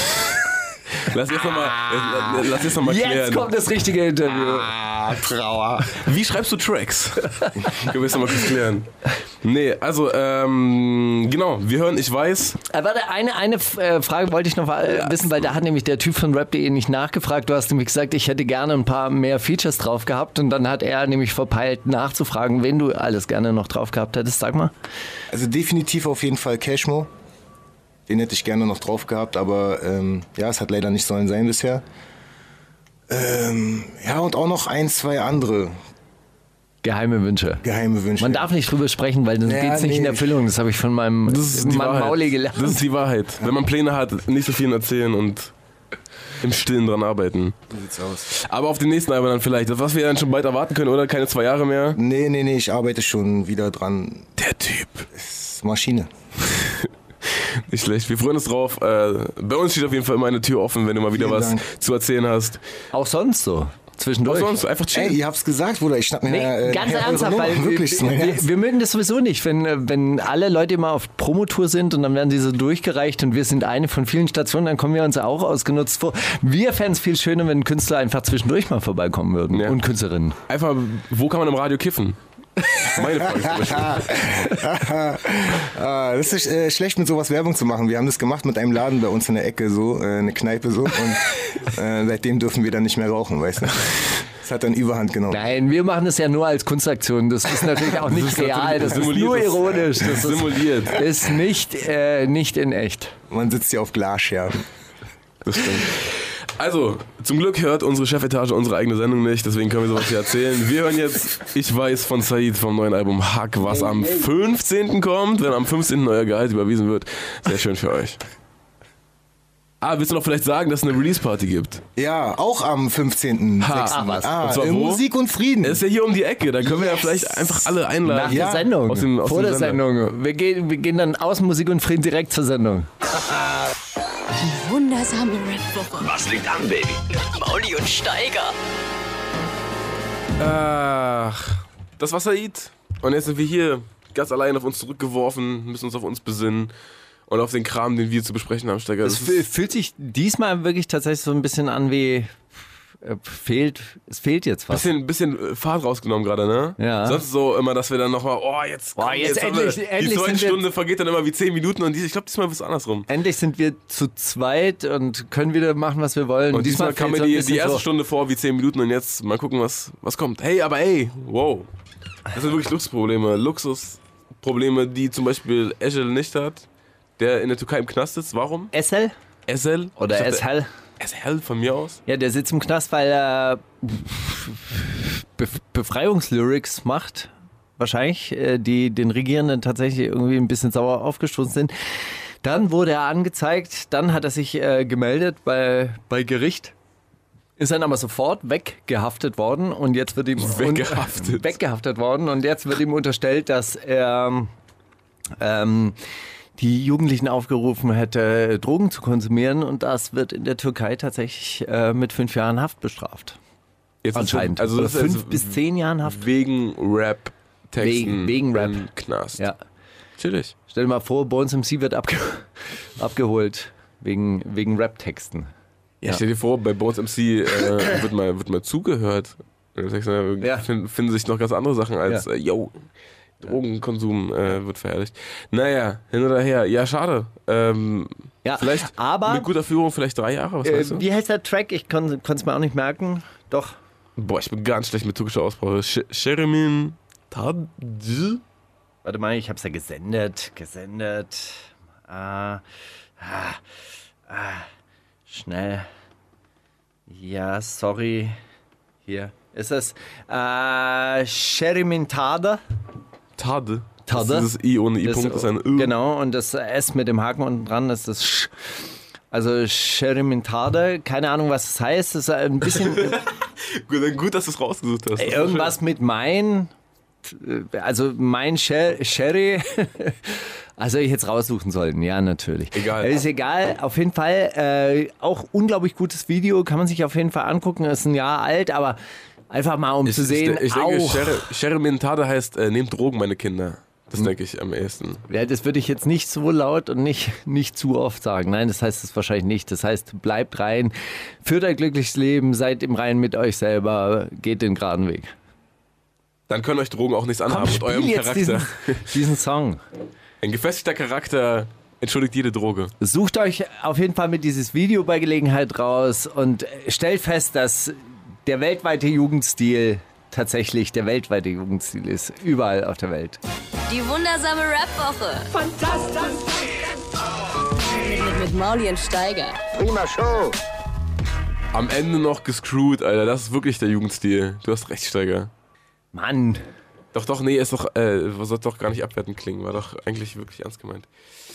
Lass jetzt nochmal lass jetzt noch mal klären. Jetzt kommt das richtige Interview. Ah, Trauer. Wie schreibst du Tracks? Können wir jetzt nochmal kurz klären. Nee, also, ähm, genau, wir hören Ich Weiß. Äh, warte, eine, eine äh, Frage wollte ich noch äh, wissen, weil da hat nämlich der Typ von rap punkt de nicht nachgefragt. Du hast nämlich gesagt, ich hätte gerne ein paar mehr Features drauf gehabt und dann hat er nämlich verpeilt nachzufragen, wen du alles gerne noch drauf gehabt hättest. Sag mal. Also definitiv auf jeden Fall Cashmo. Den hätte ich gerne noch drauf gehabt, aber ähm, ja, es hat leider nicht sollen sein bisher. Ähm, ja, und auch noch ein, zwei andere Geheime Wünsche. geheime Wünsche. Man darf nicht drüber sprechen, weil dann Ja, geht's nicht in nee. Erfüllung. Das habe ich von meinem Das ist die Mann Wahrheit. Mauli gelernt. Das ist die Wahrheit. Wenn man Pläne hat, nicht so viel erzählen und im Stillen dran arbeiten. So sieht's aus. Aber auf den nächsten Album dann vielleicht. Das, was wir dann schon bald erwarten können, oder? Keine zwei Jahre mehr. Nee, nee, nee, ich arbeite schon wieder dran. Der Typ. Ist Maschine. Nicht schlecht. Wir freuen uns drauf. Äh, bei uns steht auf jeden Fall immer eine Tür offen, wenn du mal wieder Vielen was Dank. zu erzählen hast. Auch sonst so. Zwischendurch. Auch sonst einfach Ey, chillen. ihr habt's gesagt, Bruder, ich schnapp mir Nee, äh, ganz eure ernsthaft, Nummer. weil Wirklich, ist mein wir, Ernst. wir mögen das sowieso nicht, wenn, äh, wenn alle Leute immer auf Promotour sind und dann werden sie so durchgereicht und wir sind eine von vielen Stationen, dann kommen wir uns auch ausgenutzt vor. Wir fänden es viel schöner, wenn Künstler einfach zwischendurch mal vorbeikommen würden Ja. und Künstlerinnen. Einfach, wo kann man im Radio kiffen? Meine Frage zum Beispiel. Ah, das ist äh, schlecht, mit sowas Werbung zu machen. Wir haben das gemacht mit einem Laden bei uns in der Ecke, so, äh, eine Kneipe so. Und äh, seitdem dürfen wir dann nicht mehr rauchen, weißt du. Das hat dann Überhand genommen. Nein, wir machen das ja nur als Kunstaktion. Das ist natürlich auch nicht ist real, das ist simuliert, nur das- ironisch. Das ist, simuliert. ist nicht, äh, nicht in echt. Man sitzt hier auf Glasscherben. Das stimmt. Also, zum Glück hört unsere Chefetage unsere eigene Sendung nicht, deswegen können wir sowas hier erzählen. Wir hören jetzt Ich weiß von Said vom neuen Album Hack, was am fünfzehnten kommt, wenn am fünfzehnten euer Gehalt überwiesen wird. Sehr schön für euch. Ah, willst du noch vielleicht sagen, dass es eine Release-Party gibt? Ja, auch am fünfzehnten Ha. sechsten Ach, was? Ah, Und zwar äh, wo? Musik und Frieden. Das ist ja hier um die Ecke, da können wir ja vielleicht einfach alle einladen. Nach der Ja. Sendung, Aus dem- aus vor dem der Sender. Sendung. Wir gehen, wir gehen dann aus Musik und Frieden direkt zur Sendung. Wundersame Rap-Woche. Was liegt an, Baby? Mauli und Steiger. Ach, das war Said. Und jetzt sind wir hier ganz allein auf uns zurückgeworfen, müssen uns auf uns besinnen und auf den Kram, den wir zu besprechen haben, Steiger. Es Das ist- f- fühlt sich diesmal wirklich tatsächlich so ein bisschen an wie äh, fehlt, es fehlt jetzt was. Bisschen, bisschen Fahrt rausgenommen gerade, ne? Ja. Sonst so immer, dass wir dann nochmal, oh, jetzt, Boah, komm, jetzt haben endlich- wir, endlich die zweite sind wir- Stunde vergeht dann immer wie zehn Minuten und die, ich glaube, diesmal ist es andersrum. Endlich sind wir zu zweit und können wieder machen, was wir wollen. Und diesmal kam mir fehlt so ein die, bisschen die erste so. Stunde vor wie zehn Minuten und jetzt mal gucken, was, was kommt. Hey, aber ey, wow. Das sind wirklich Luxusprobleme. Luxusprobleme, die zum Beispiel Ecel nicht hat, der in der Türkei im Knast sitzt. Warum? Essel Ecel? oder Ich dachte, Eshel? Ecel von mir aus? Ja, der sitzt im Knast, weil er Be Befreiungslyrics macht. Wahrscheinlich, äh, die den Regierenden tatsächlich irgendwie ein bisschen sauer aufgestoßen sind. Dann wurde er angezeigt, dann hat er sich äh, gemeldet bei, bei Gericht. Ist dann aber sofort weggehaftet worden und jetzt wird ihm Weggehaftet. Un weggehaftet worden und jetzt wird ihm unterstellt, dass er ähm, die Jugendlichen aufgerufen hätte, Drogen zu konsumieren und das wird in der Türkei tatsächlich äh, mit fünf Jahren Haft bestraft. Jetzt ist Anscheinend. Also Oder das ist fünf jetzt bis zehn Jahren Haft. wegen Rap-Texten Wegen- wegen Rap. im Knast. Ja. Chillig. Stell dir mal vor, Bones M C wird abge abgeholt wegen, wegen Rap-Texten. Ja, stell dir vor, bei Bones M C äh, wird, mal, wird mal zugehört. Da sagst du, Ja. finden, finden sich noch ganz andere Sachen als, Ja. äh, yo, Drogenkonsum äh, wird verherrlicht. Naja, hin oder her. Ja, schade. Ähm, Ja, vielleicht aber- mit guter Führung vielleicht drei Jahre, was Äh, weißt du? wie heißt der Track? Ich konnte es mir auch nicht merken. Doch. Boah, ich bin ganz schlecht mit türkischer Aussprache. Sh- Sherimin Tadj? Warte mal, ich hab's ja gesendet. Gesendet. Ah, ah, ah, schnell. Ja, sorry. Hier. Ist es äh, Sherimin Tade? Tade. Tade. Das ist dieses I ohne I-Punkt, das ist ein Ö. Genau, und das S mit dem Haken unten dran, das ist das Sch. Also Sherimin Tade, keine Ahnung, was das heißt. Das ist ein bisschen Gut, gut, dass du es rausgesucht hast. Das ist irgendwas mit mein. Also mein Sher Sherry. Also ich jetzt raussuchen sollten, ja natürlich. Egal. Ist egal, auf jeden Fall. Äh, auch unglaublich gutes Video, kann man sich auf jeden Fall angucken. Ist ein Jahr alt, aber einfach mal um Ich, zu sehen. ich, ich denke, auch, Sher- Sherimin Tade heißt, äh, nehmt Drogen, meine Kinder. Das denke ich am ehesten. ja, das würde ich jetzt nicht so laut und nicht, nicht zu oft sagen. Nein, das heißt es wahrscheinlich nicht. Das heißt, bleibt rein, führt ein glückliches Leben, seid im Reinen mit euch selber, geht den geraden Weg. Dann können euch Drogen auch nichts Komm, anhaben mit spiel eurem jetzt Charakter. diesen, diesen Song. Ein gefestigter Charakter entschuldigt jede Droge. Sucht euch auf jeden Fall mit dieses Video bei Gelegenheit raus und stellt fest, dass der weltweite Jugendstil tatsächlich der weltweite Jugendstil ist. Überall auf der Welt. Die wundersame Rap-Woche. Fantastisch. Mit, mit Mauli und Steiger. Prima Show. Am Ende noch gescrewt, Alter. Das ist wirklich der Jugendstil. Du hast recht, Steiger. Mann. Doch, doch, nee, ist doch, äh, soll doch gar nicht abwertend klingen. War doch eigentlich wirklich ernst gemeint.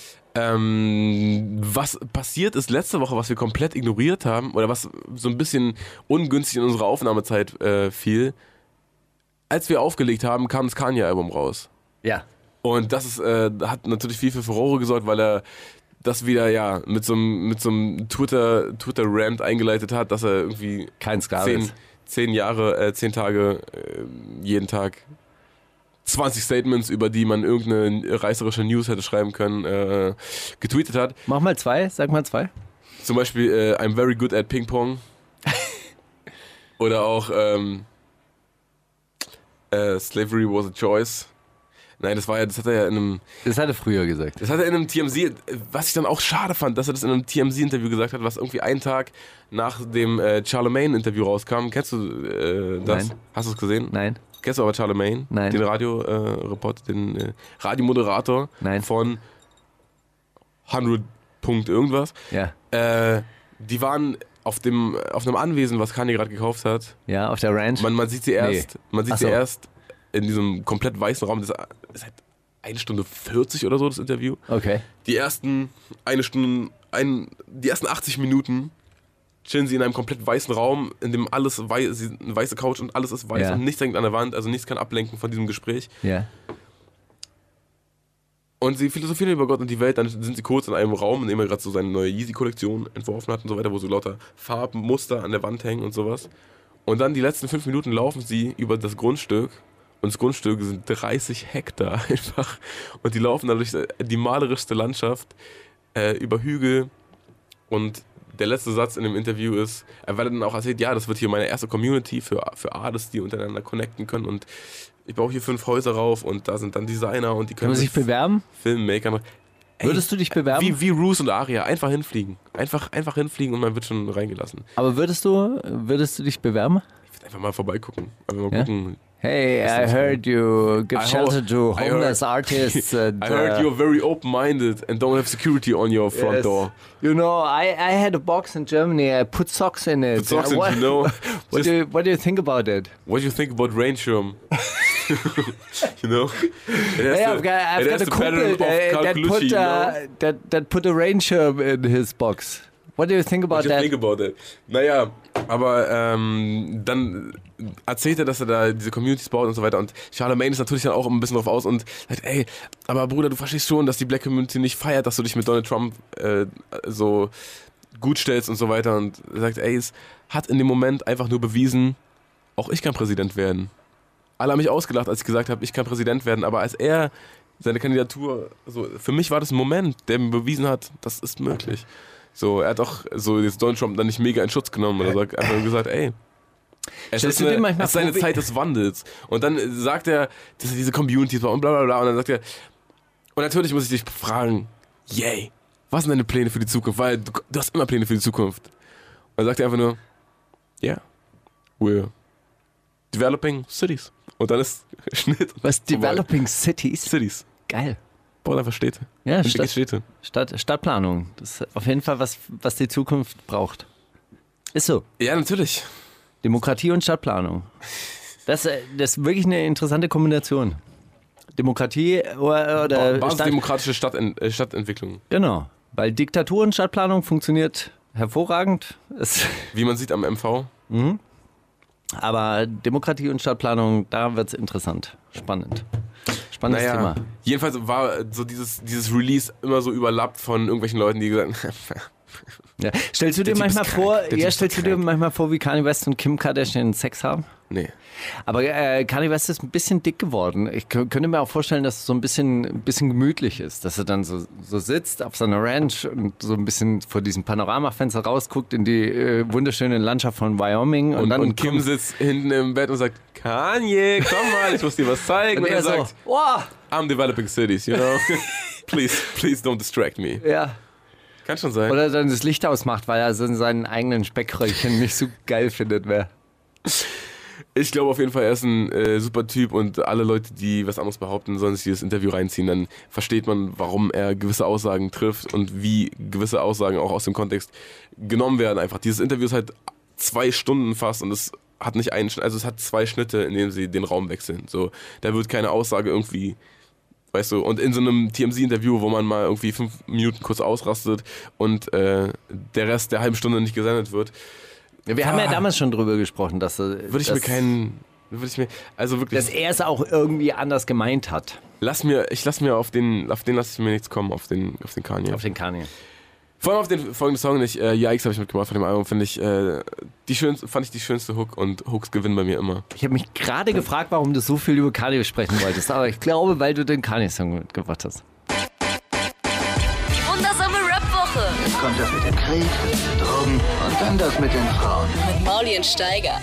Ähm, was passiert ist letzte Woche, was wir komplett ignoriert haben, oder was so ein bisschen ungünstig in unsere Aufnahmezeit äh, fiel, als wir aufgelegt haben, kam das Kanye-Album raus. Ja. Und das ist, äh, hat natürlich viel für Furore gesorgt, weil er das wieder, ja, mit so einem, mit so einem Twitter, Twitter-Rant eingeleitet hat, dass er irgendwie Kein Sklave zehn, ist. zehn Jahre, äh, zehn Tage, äh, jeden Tag zwanzig Statements, über die man irgendeine reißerische News hätte schreiben können, äh, getweetet hat. Mach mal zwei, sag mal zwei. Zum Beispiel, äh, I'm very good at Ping Pong. Oder auch, ähm, äh, Slavery was a choice. Nein, das war ja, das hat er ja in einem, Das hat er früher gesagt. das hat er in einem T M Z, was ich dann auch schade fand, dass er das in einem T M Z-Interview gesagt hat, was irgendwie einen Tag nach dem äh, Charlemagne-Interview rauskam. Kennst du äh, das? Nein. Hast du es gesehen? Nein. Kennst du aber Charlemagne? Nein. Den Radio-Reporter, den äh, Radiomoderator Nein. von hundert Punkt irgendwas. Ja. Äh, die waren auf dem auf einem Anwesen, was Kanye gerade gekauft hat. Ja, auf der Ranch. Man, man sieht sie erst, nee. man sieht Ach sie so. erst in diesem komplett weißen Raum. Das ist halt eine Stunde vierzig oder so, das Interview. Okay. Die ersten eine Stunde, ein, die ersten achtzig Minuten chillen sie in einem komplett weißen Raum, in dem alles weiß, eine weiße Couch und alles ist weiß Ja. und nichts hängt an der Wand, also nichts kann ablenken von diesem Gespräch. Ja. Und sie philosophieren über Gott und die Welt, dann sind sie kurz in einem Raum, in dem er gerade so seine neue Yeezy-Kollektion entworfen hat und so weiter, wo so lauter Farbenmuster an der Wand hängen und sowas. Und dann die letzten fünf Minuten laufen sie über das Grundstück und das Grundstück sind dreißig Hektar einfach. Und die laufen dann durch die malerischste Landschaft äh, über Hügel. Und der letzte Satz in dem Interview ist, er wird dann auch erzählt, ja, das wird hier meine erste Community für, für Artists, die untereinander connecten können und ich baue hier fünf Häuser rauf und da sind dann Designer und die Kann können man sich bewerben? Filmmaker. Ey, Würdest du dich bewerben? Wie, wie Roos und Aria, einfach hinfliegen. Einfach, einfach hinfliegen und man wird schon reingelassen. Aber würdest du, würdest du dich bewerben? Ich würde einfach mal vorbeigucken. Einfach mal Ja? gucken. Hey, I heard you give I shelter ho- to I homeless heard- artists. And, I heard uh, you're very open-minded and don't have security on your front yes. door. You know, I, I had a box in Germany. I put socks in it. Put socks in it, what, you know. What Just- do you, what do you think about it? What do you think about Rainschirm? You know? It has Hey, the- I've got, I've it got has a the pattern kumpel of uh, Carl that Colucci, put you know? uh, that that put a rain shirt in his box. What do you think about What do you that? think about that? Naja, aber ähm, dann erzählt er, dass er da diese Communities baut und so weiter und Charlamagne ist natürlich dann auch ein bisschen drauf aus und sagt, ey, aber Bruder, du verstehst schon, dass die Black Community nicht feiert, dass du dich mit Donald Trump äh, so gut stellst und so weiter und er sagt, ey, es hat in dem Moment einfach nur bewiesen, auch ich kann Präsident werden. Alle haben mich ausgelacht, als ich gesagt habe, ich kann Präsident werden, aber als er seine Kandidatur, so, für mich war das ein Moment, der mir bewiesen hat, das ist möglich. So, er hat auch so jetzt Donald Trump dann nicht mega in Schutz genommen oder so, einfach nur gesagt, ey, es Stellst ist, du dir eine, manchmal es ist eine vor, wie- Zeit des Wandels. Und dann sagt er, dass er diese Communities war und bla bla bla. Und dann sagt er, und natürlich muss ich dich fragen, yay, was sind deine Pläne für die Zukunft? Weil du, du hast immer Pläne für die Zukunft. Und dann sagt er einfach nur, yeah, we're developing cities. Und dann ist Schnitt. Was, vorbei. Developing Cities? Cities. Geil. Baut einfach Städte. Ja, Entwickelt Stadt, Städte. Stadt, Stadtplanung. Das ist auf jeden Fall was, was die Zukunft braucht. Ist so. Ja, natürlich. Demokratie und Stadtplanung. Das, äh, das ist wirklich eine interessante Kombination. Demokratie oder, oder Stadt, Basisdemokratische Stadtent äh, Stadtentwicklung. genau. Weil Diktatur und Stadtplanung funktioniert hervorragend. Es, Wie man sieht am M V. aber Demokratie und Stadtplanung, da wird es interessant. Spannend. Spannendes Thema. Jedenfalls war so dieses, dieses Release immer so überlappt von irgendwelchen Leuten, die gesagt haben, Ja. Stellst du dir Typ manchmal ist krank. vor, Der Typ ja, ist stellst du dir krank. manchmal vor, wie Kanye West und Kim Kardashian Sex haben? nee. Aber äh, Kanye West ist ein bisschen dick geworden. Ich k- könnte mir auch vorstellen, dass es so ein bisschen, ein bisschen gemütlich ist, dass er dann so, so sitzt auf seiner Ranch und so ein bisschen vor diesem Panoramafenster rausguckt in die äh, wunderschöne Landschaft von Wyoming und, Und, dann und Kim kommt- sitzt hinten im Bett und sagt, Kanye, komm mal, ich muss dir was zeigen. und Und, er er so, sagt, wow, I'm developing cities, you know. please, please don't distract me. ja. Kann schon sein. Oder dann das Licht ausmacht, weil er so in seinen eigenen Speckröllchen nicht so geil findet mehr. Ich glaube auf jeden Fall, er ist ein äh, super Typ und alle Leute, die was anderes behaupten, sollen sich dieses Interview reinziehen. Dann versteht man, warum er gewisse Aussagen trifft und wie gewisse Aussagen auch aus dem Kontext genommen werden. Einfach dieses Interview ist halt zwei Stunden fast und es hat nicht einen, also es hat zwei Schnitte, in denen sie den Raum wechseln. So, da wird keine Aussage irgendwie, weißt du, und in so einem T M Z-Interview, wo man mal irgendwie fünf Minuten kurz ausrastet und äh, der Rest der halben Stunde nicht gesendet wird, Ja, wir haben ja damals schon drüber gesprochen, dass, äh, würde ich dass, mir keinen, würde ich mir, also wirklich, dass er es auch irgendwie anders gemeint hat, lass mir, ich lass mir auf den, auf den lasse ich mir nichts kommen, auf den, auf den Kanye. auf den Kanye. Vor allem auf den folgenden Song nicht, äh, Yikes habe ich mitgemacht von dem Album, finde ich, äh, die schönste, fand ich die schönste Hook und Hooks gewinnen bei mir immer. Ich habe mich gerade gefragt, warum du so viel über Kanye sprechen wolltest, aber ich glaube, weil du den Kanye-Song mitgebracht hast. Die wundersame Rap-Woche Jetzt kommt das mit dem Krieg, Drogen und dann das mit den Frauen. mit Mauli und Steiger.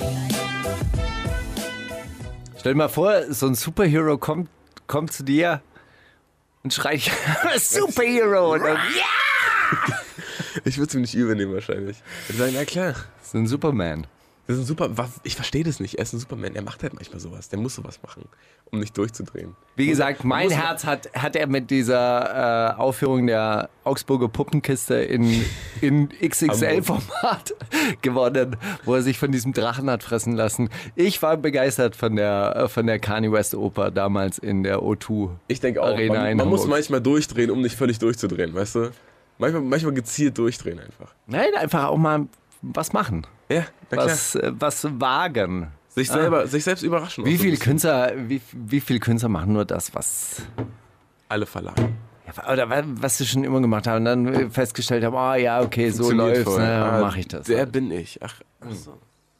Stell dir mal vor, so ein Superhero kommt, kommt zu dir und schreit Superhero und dann, Ich würde es mir nicht übernehmen wahrscheinlich. Ich würde sagen, na klar. so ein Superman. Das ist ein super, ich verstehe das nicht. Er ist ein Superman, er macht halt manchmal sowas. Der muss sowas machen, um nicht durchzudrehen. Wie gesagt, mein Herz hat, hat er mit dieser äh, Aufführung der Augsburger Puppenkiste in, in X X L-Format gewonnen, wo er sich von diesem Drachen hat fressen lassen. Ich war begeistert von der, von der Kanye West Oper damals in der O zwei Ich denke auch, Arena man, in man muss Hamburg. manchmal durchdrehen, um nicht völlig durchzudrehen, weißt du? Manchmal, manchmal gezielt durchdrehen einfach. Nein, einfach auch mal was machen. Ja, na klar. Was, äh, was wagen. Sich selber, sich selbst überraschen. Wie auch so viele ein bisschen. Künstler, wie, wie viele Künstler machen nur das, was, Alle verlangen. ja, oder wa- was sie schon immer gemacht haben und dann festgestellt haben, oh ja, okay, so Funktioniert läuft's, voll. ne, Ah, mache ich das. Der bin ich. Ach, ach so.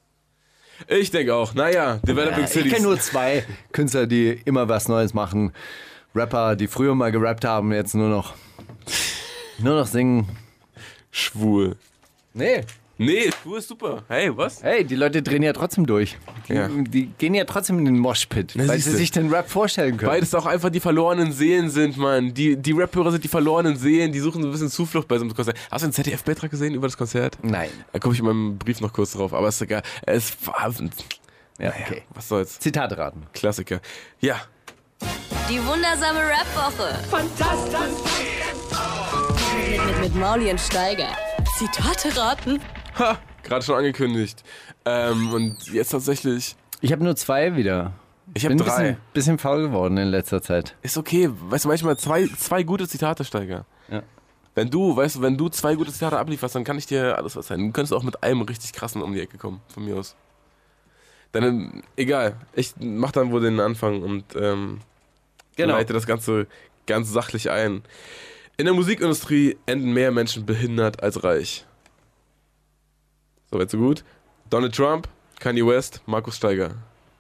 Ich denke auch. Naja, Developing Ja, ich Cities. kenne nur zwei Künstler, die immer was Neues machen. Rapper, die früher mal gerappt haben, jetzt nur noch nur noch singen. Schwul. Nee, Nee, schwul ist super. Hey, was? hey, die Leute drehen ja trotzdem durch. Die, Ja. die gehen ja trotzdem in den Moshpit, Na, weil siehste. sie sich den Rap vorstellen können. Weil es auch einfach die verlorenen Seelen sind, Mann. Die, die Rapper sind die verlorenen Seelen, die suchen so ein bisschen Zuflucht bei so einem Konzert. Hast du einen Z D F-Beitrag gesehen über das Konzert? Nein. Da komme ich in meinem Brief noch kurz drauf, aber ist egal. Es war. Ja, okay. Was soll's? Zitate raten. Klassiker. Ja. Die wundersame Rap-Woche. Fantastisch. Mit, mit, mit Mauli und Steiger. Zitate raten. Ha! Gerade schon angekündigt. Ähm, und jetzt tatsächlich. Ich habe nur zwei wieder. Ich habe Bin ein drei. bisschen, bisschen faul geworden in letzter Zeit. Ist okay. Weißt du, manchmal zwei, zwei gute Zitate, Steiger. Ja. Wenn du, weißt du, wenn du zwei gute Zitate ablieferst, dann kann ich dir alles was sein. Du könntest auch mit einem richtig krassen um die Ecke kommen, von mir aus. Dann, ähm, egal. Ich mach dann wohl den Anfang und ähm, Genau. leite das Ganze ganz sachlich ein. In der Musikindustrie enden mehr Menschen behindert als reich. Soweit so gut. Donald Trump, Kanye West, Markus Steiger.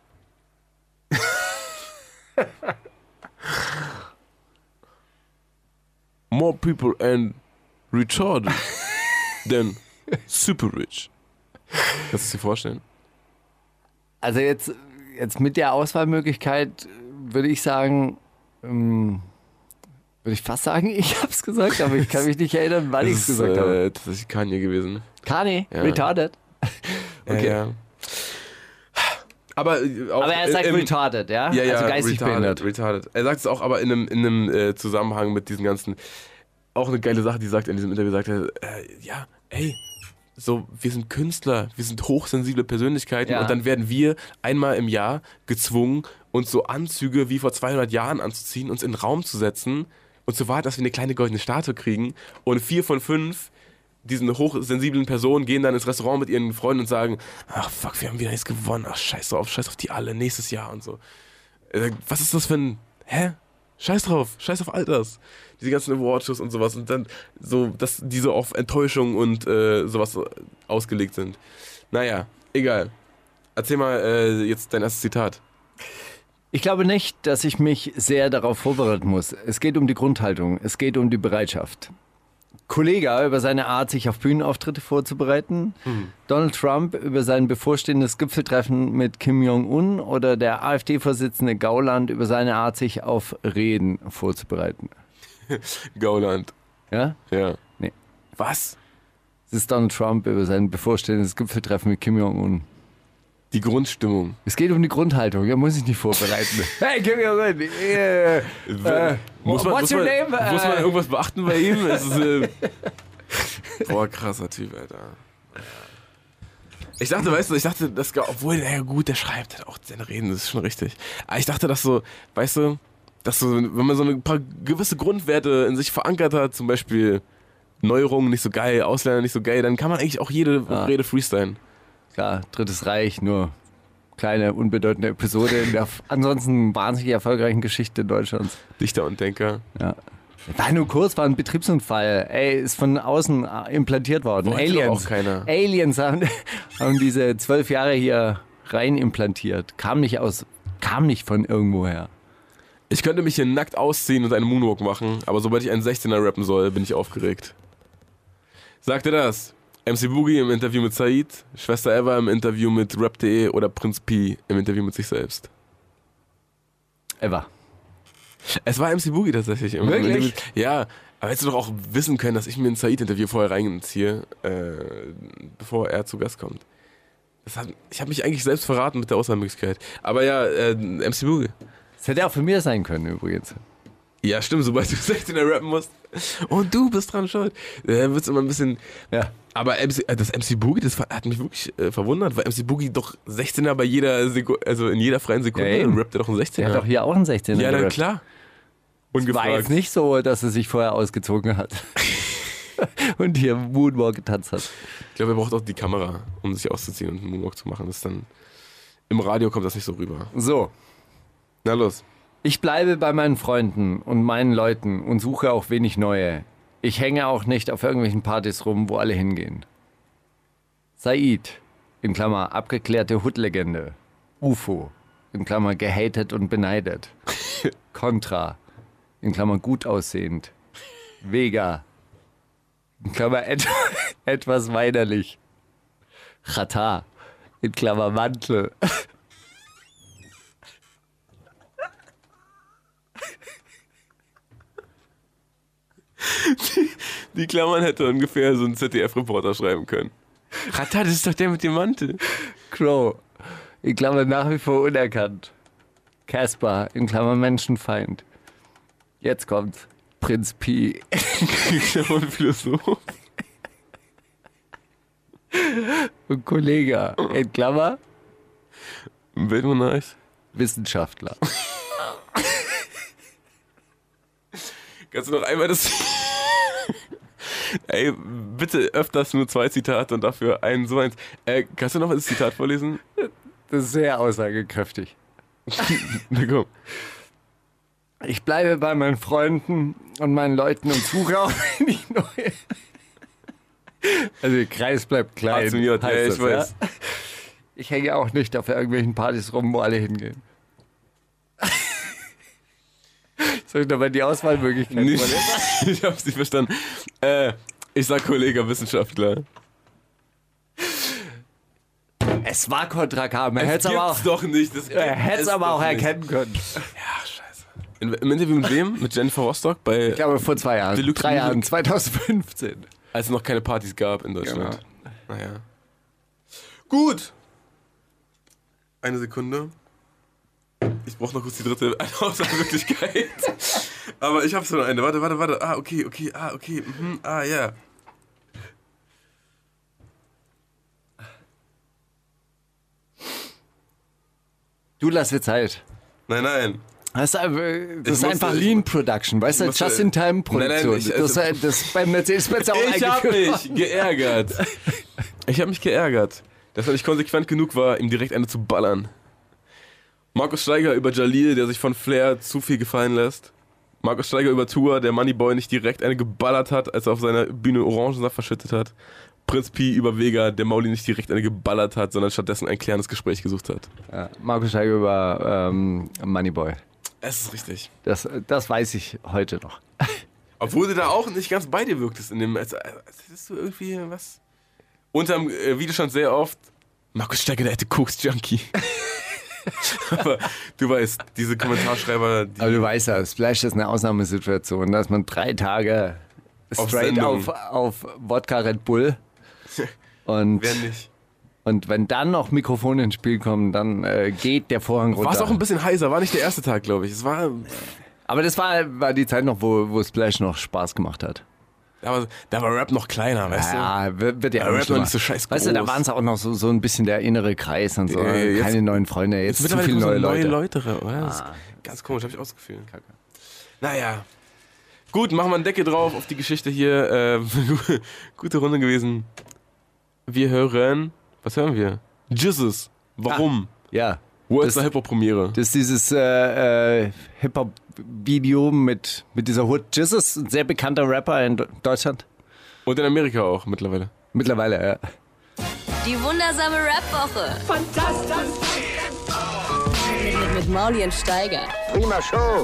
More people end retarded than super rich. Kannst du es dir vorstellen? Also jetzt, jetzt mit der Auswahlmöglichkeit würde ich sagen, ähm, würde ich fast sagen, ich habe es gesagt, aber ich kann mich nicht erinnern, wann ich es Das ist gesagt habe. äh, tatsächlich Kanye gewesen. Kanye, Ja. retarded. Okay. Ja, ja. Aber, äh, auch Aber er sagt im- retarded, ja? Ja, ja, also geistig retarded, behindert. retarded. Er sagt es auch, aber in einem, in einem äh, Zusammenhang mit diesen ganzen, auch eine geile Sache, die sagt in diesem Interview, sagt er, äh, ja, ey, so, wir sind Künstler, wir sind hochsensible Persönlichkeiten Ja. und dann werden wir einmal im Jahr gezwungen, uns so Anzüge wie vor zweihundert Jahren anzuziehen, uns in den Raum zu setzen und zu warten, dass wir eine kleine goldene Statue kriegen und vier von fünf diesen hochsensiblen Personen gehen dann ins Restaurant mit ihren Freunden und sagen, ach fuck, wir haben wieder nichts gewonnen, ach scheiß drauf, scheiß auf die alle, nächstes Jahr und so. Äh, Was ist das für ein, hä? Scheiß drauf, scheiß auf all das. Diese ganzen Awardshows und sowas und dann so, dass diese auf Enttäuschung und äh, sowas ausgelegt sind. Naja, egal. Erzähl mal äh, jetzt dein erstes Zitat. Ich glaube nicht, dass ich mich sehr darauf vorbereiten muss. Es geht um die Grundhaltung, es geht um die Bereitschaft. Kollega über seine Art, sich auf Bühnenauftritte vorzubereiten. Donald Trump über sein bevorstehendes Gipfeltreffen mit Kim Jong-un oder der AfD-Vorsitzende Gauland über seine Art, sich auf Reden vorzubereiten. Gauland. Ja? Ja. Nee. Was? Es ist Donald Trump über sein bevorstehendes Gipfeltreffen mit Kim Jong-un. Die Grundstimmung. Es geht um die Grundhaltung, er muss sich nicht vorbereiten. Hey, Kim Jong-un, äh, äh, muss man, what's muss your man, name? Muss man Äh, irgendwas beachten bei ihm? Es ist, äh, boah, krasser Typ, Alter. Ich dachte, weißt du, ich dachte, das, obwohl, naja gut, der schreibt halt auch seine Reden, das ist schon richtig. Aber ich dachte, dass so, weißt du, dass so, wenn man so ein paar gewisse Grundwerte in sich verankert hat, zum Beispiel Neuerungen nicht so geil, Ausländer nicht so geil, dann kann man eigentlich auch jede Ah. Rede freestylen. Klar, Drittes Reich, nur kleine, unbedeutende Episode in der f- ansonsten wahnsinnig erfolgreichen Geschichte Deutschlands. Dichter und Denker. Ja. War nur kurz, war ein Betriebsunfall. Ey, ist von außen äh, implantiert worden. Wollte doch Aliens. auch keiner. Aliens haben, haben diese zwölf Jahre hier rein implantiert. Kam nicht aus, kam nicht von irgendwoher. Ich könnte mich hier nackt ausziehen und einen Moonwalk machen, aber sobald ich einen sechzehner rappen soll, bin ich aufgeregt. Sagt er das? M C Boogie im Interview mit Said, Schwester Eva im Interview mit Rap punkt de oder Prinz P im Interview mit sich selbst? Ever. Es war M C Boogie tatsächlich. Im Wirklich? Interview. Ja, aber hättest du doch auch wissen können, dass ich mir ein Said-Interview vorher reinziehe, äh, bevor er zu Gast kommt. Das hat, ich habe mich eigentlich selbst verraten mit der Auswahlmöglichkeit. Aber ja, äh, M C Boogie. Das hätte auch von mir sein können übrigens. Ja, stimmt, sobald du sechzehner rappen musst. Und du bist dran schuld. Da wird's immer ein bisschen. Ja. Aber M C, äh, das M C Boogie, das hat mich wirklich äh, verwundert, weil M C Boogie doch sechzehner bei jeder Sekunde, also in jeder freien Sekunde, Ja, eben. rappt er doch ein Der sechzehner. hat doch hier auch einen sechzehner Ja, dann gerappt. klar. War Ungefragt. jetzt nicht so, dass er sich vorher ausgezogen hat. Und hier Moonwalk getanzt hat. Ich glaube, er braucht auch die Kamera, um sich auszuziehen und einen Moonwalk zu machen. Das ist dann, im Radio kommt das nicht so rüber. So. Na los. Ich bleibe bei meinen Freunden und meinen Leuten und suche auch wenig neue. Ich hänge auch nicht auf irgendwelchen Partys rum, wo alle hingehen. Said, in Klammer abgeklärte Hood-Legende. U F O, in Klammer gehatet und beneidet. Contra, in Klammer gut aussehend. Vega, in Klammer et etwas weinerlich. Chata, in Klammer Mantel. Die Klammern hätte ungefähr so ein Z D F-Reporter schreiben können. Rata, das ist doch der mit dem Mantel. Crow, in Klammer nach wie vor unerkannt. Casper, in Klammer Menschenfeind. Jetzt kommt Prinz Pi. Klammern Philosoph. Und Kollege, in Klammer Weltmonarch. Wissenschaftler. Kannst du noch einmal das... Ey, bitte öfters nur zwei Zitate und dafür ein so eins. Äh, kannst du noch mal das Zitat vorlesen? Das ist sehr aussagekräftig. Na komm. Ich bleibe bei meinen Freunden und meinen Leuten und suche auch wenig neue. Also der Kreis bleibt klein. A zum J, ja, heißt ich das, weiß. Ja? Ich hänge auch nicht auf irgendwelchen Partys rum, wo alle hingehen. Soll ich nochmal die Auswahlmöglichkeiten Nicht, vorlesen? ich hab's nicht verstanden. Äh, ich sag Kollege, Wissenschaftler. Es war Contra K. Man Es hätte es aber gibt's auch, doch nicht. Das er gibt hätte es es aber doch auch nicht. erkennen können. Ja, scheiße. In, Im Interview mit wem? Mit Jennifer Rostock? Bei, Ich glaube vor zwei Jahren, Deluxe drei Music. Jahren, zwanzig fünfzehn. als es noch keine Partys gab in Deutschland. Genau. Naja. Gut. Eine Sekunde. Ich brauche noch kurz die dritte Auswahlmöglichkeit. Aber ich hab's noch eine. Warte, warte, warte. Ah, okay, okay, ah, okay. Mhm, ah, ja. Du lass dir Zeit. Nein, nein. Das ist, einfach- das Ich ist musste- einfach ich- Lean Production, weißt du, musste- Just-in-Time-Produktion. Nein, nein, ich- das, das ist beim Mercedes-Benz auch Ich hab eingeführt mich worden. geärgert. Ich hab mich geärgert, dass er nicht konsequent genug war, ihm direkt eine zu ballern. Markus Steiger über Jalil, der sich von Flair zu viel gefallen lässt. Markus Steiger über Tour, der Moneyboy nicht direkt eine geballert hat, als er auf seiner Bühne Orangensaft verschüttet hat. Prinz Pi über Vega, der Mauli nicht direkt eine geballert hat, sondern stattdessen ein klärendes Gespräch gesucht hat. Ja, Markus Steiger über ähm, Moneyboy. Es ist richtig. Das, das weiß ich heute noch. Obwohl du da auch nicht ganz bei dir wirktest in dem, als, als hättest du irgendwie was... Unterm äh, Video stand sehr oft, Markus Steiger, der alte Koks-Junkie. Aber du weißt, diese Kommentarschreiber, die Aber du weißt ja, Splash ist eine Ausnahmesituation, dass man drei Tage Auf straight Sendung. auf, auf Wodka Red Bull und, werden nicht. und wenn dann noch Mikrofone ins Spiel kommen, dann äh, geht der Vorhang runter. War es auch ein bisschen heißer, war nicht der erste Tag, glaube ich. Es war, Aber das war, war die Zeit noch, wo, wo Splash noch Spaß gemacht hat. aber da war Rap noch kleiner, weißt Ja, wird, wird ja Ja, auch Rap schlimmer. noch nicht so scheiß Weißt du, da groß. waren es auch noch so, so ein bisschen der innere Kreis und so. Äh, jetzt- Keine neuen Freunde, jetzt du? zu Mittlerweile viele kommen neue so Leute. neue Leute, oder? Das ist ganz komisch, habe ich auch das Gefühl. Naja. Gut, machen wir einen Deckel drauf auf die Geschichte hier. Äh, gute Runde gewesen. Wir hören, was hören wir? Jesus. Warum? Ja, World's das- Hip-Hop-Premiere. das ist dieses äh, äh, Hip-Hop-Video mit, mit dieser Hood. Jesus, ein sehr bekannter Rapper in Do- Deutschland. Und in Amerika auch mittlerweile. Mittlerweile, ja. Die wundersame Rap-Woche. Fantastisch. Mit, mit Mauli und Steiger. Prima Show.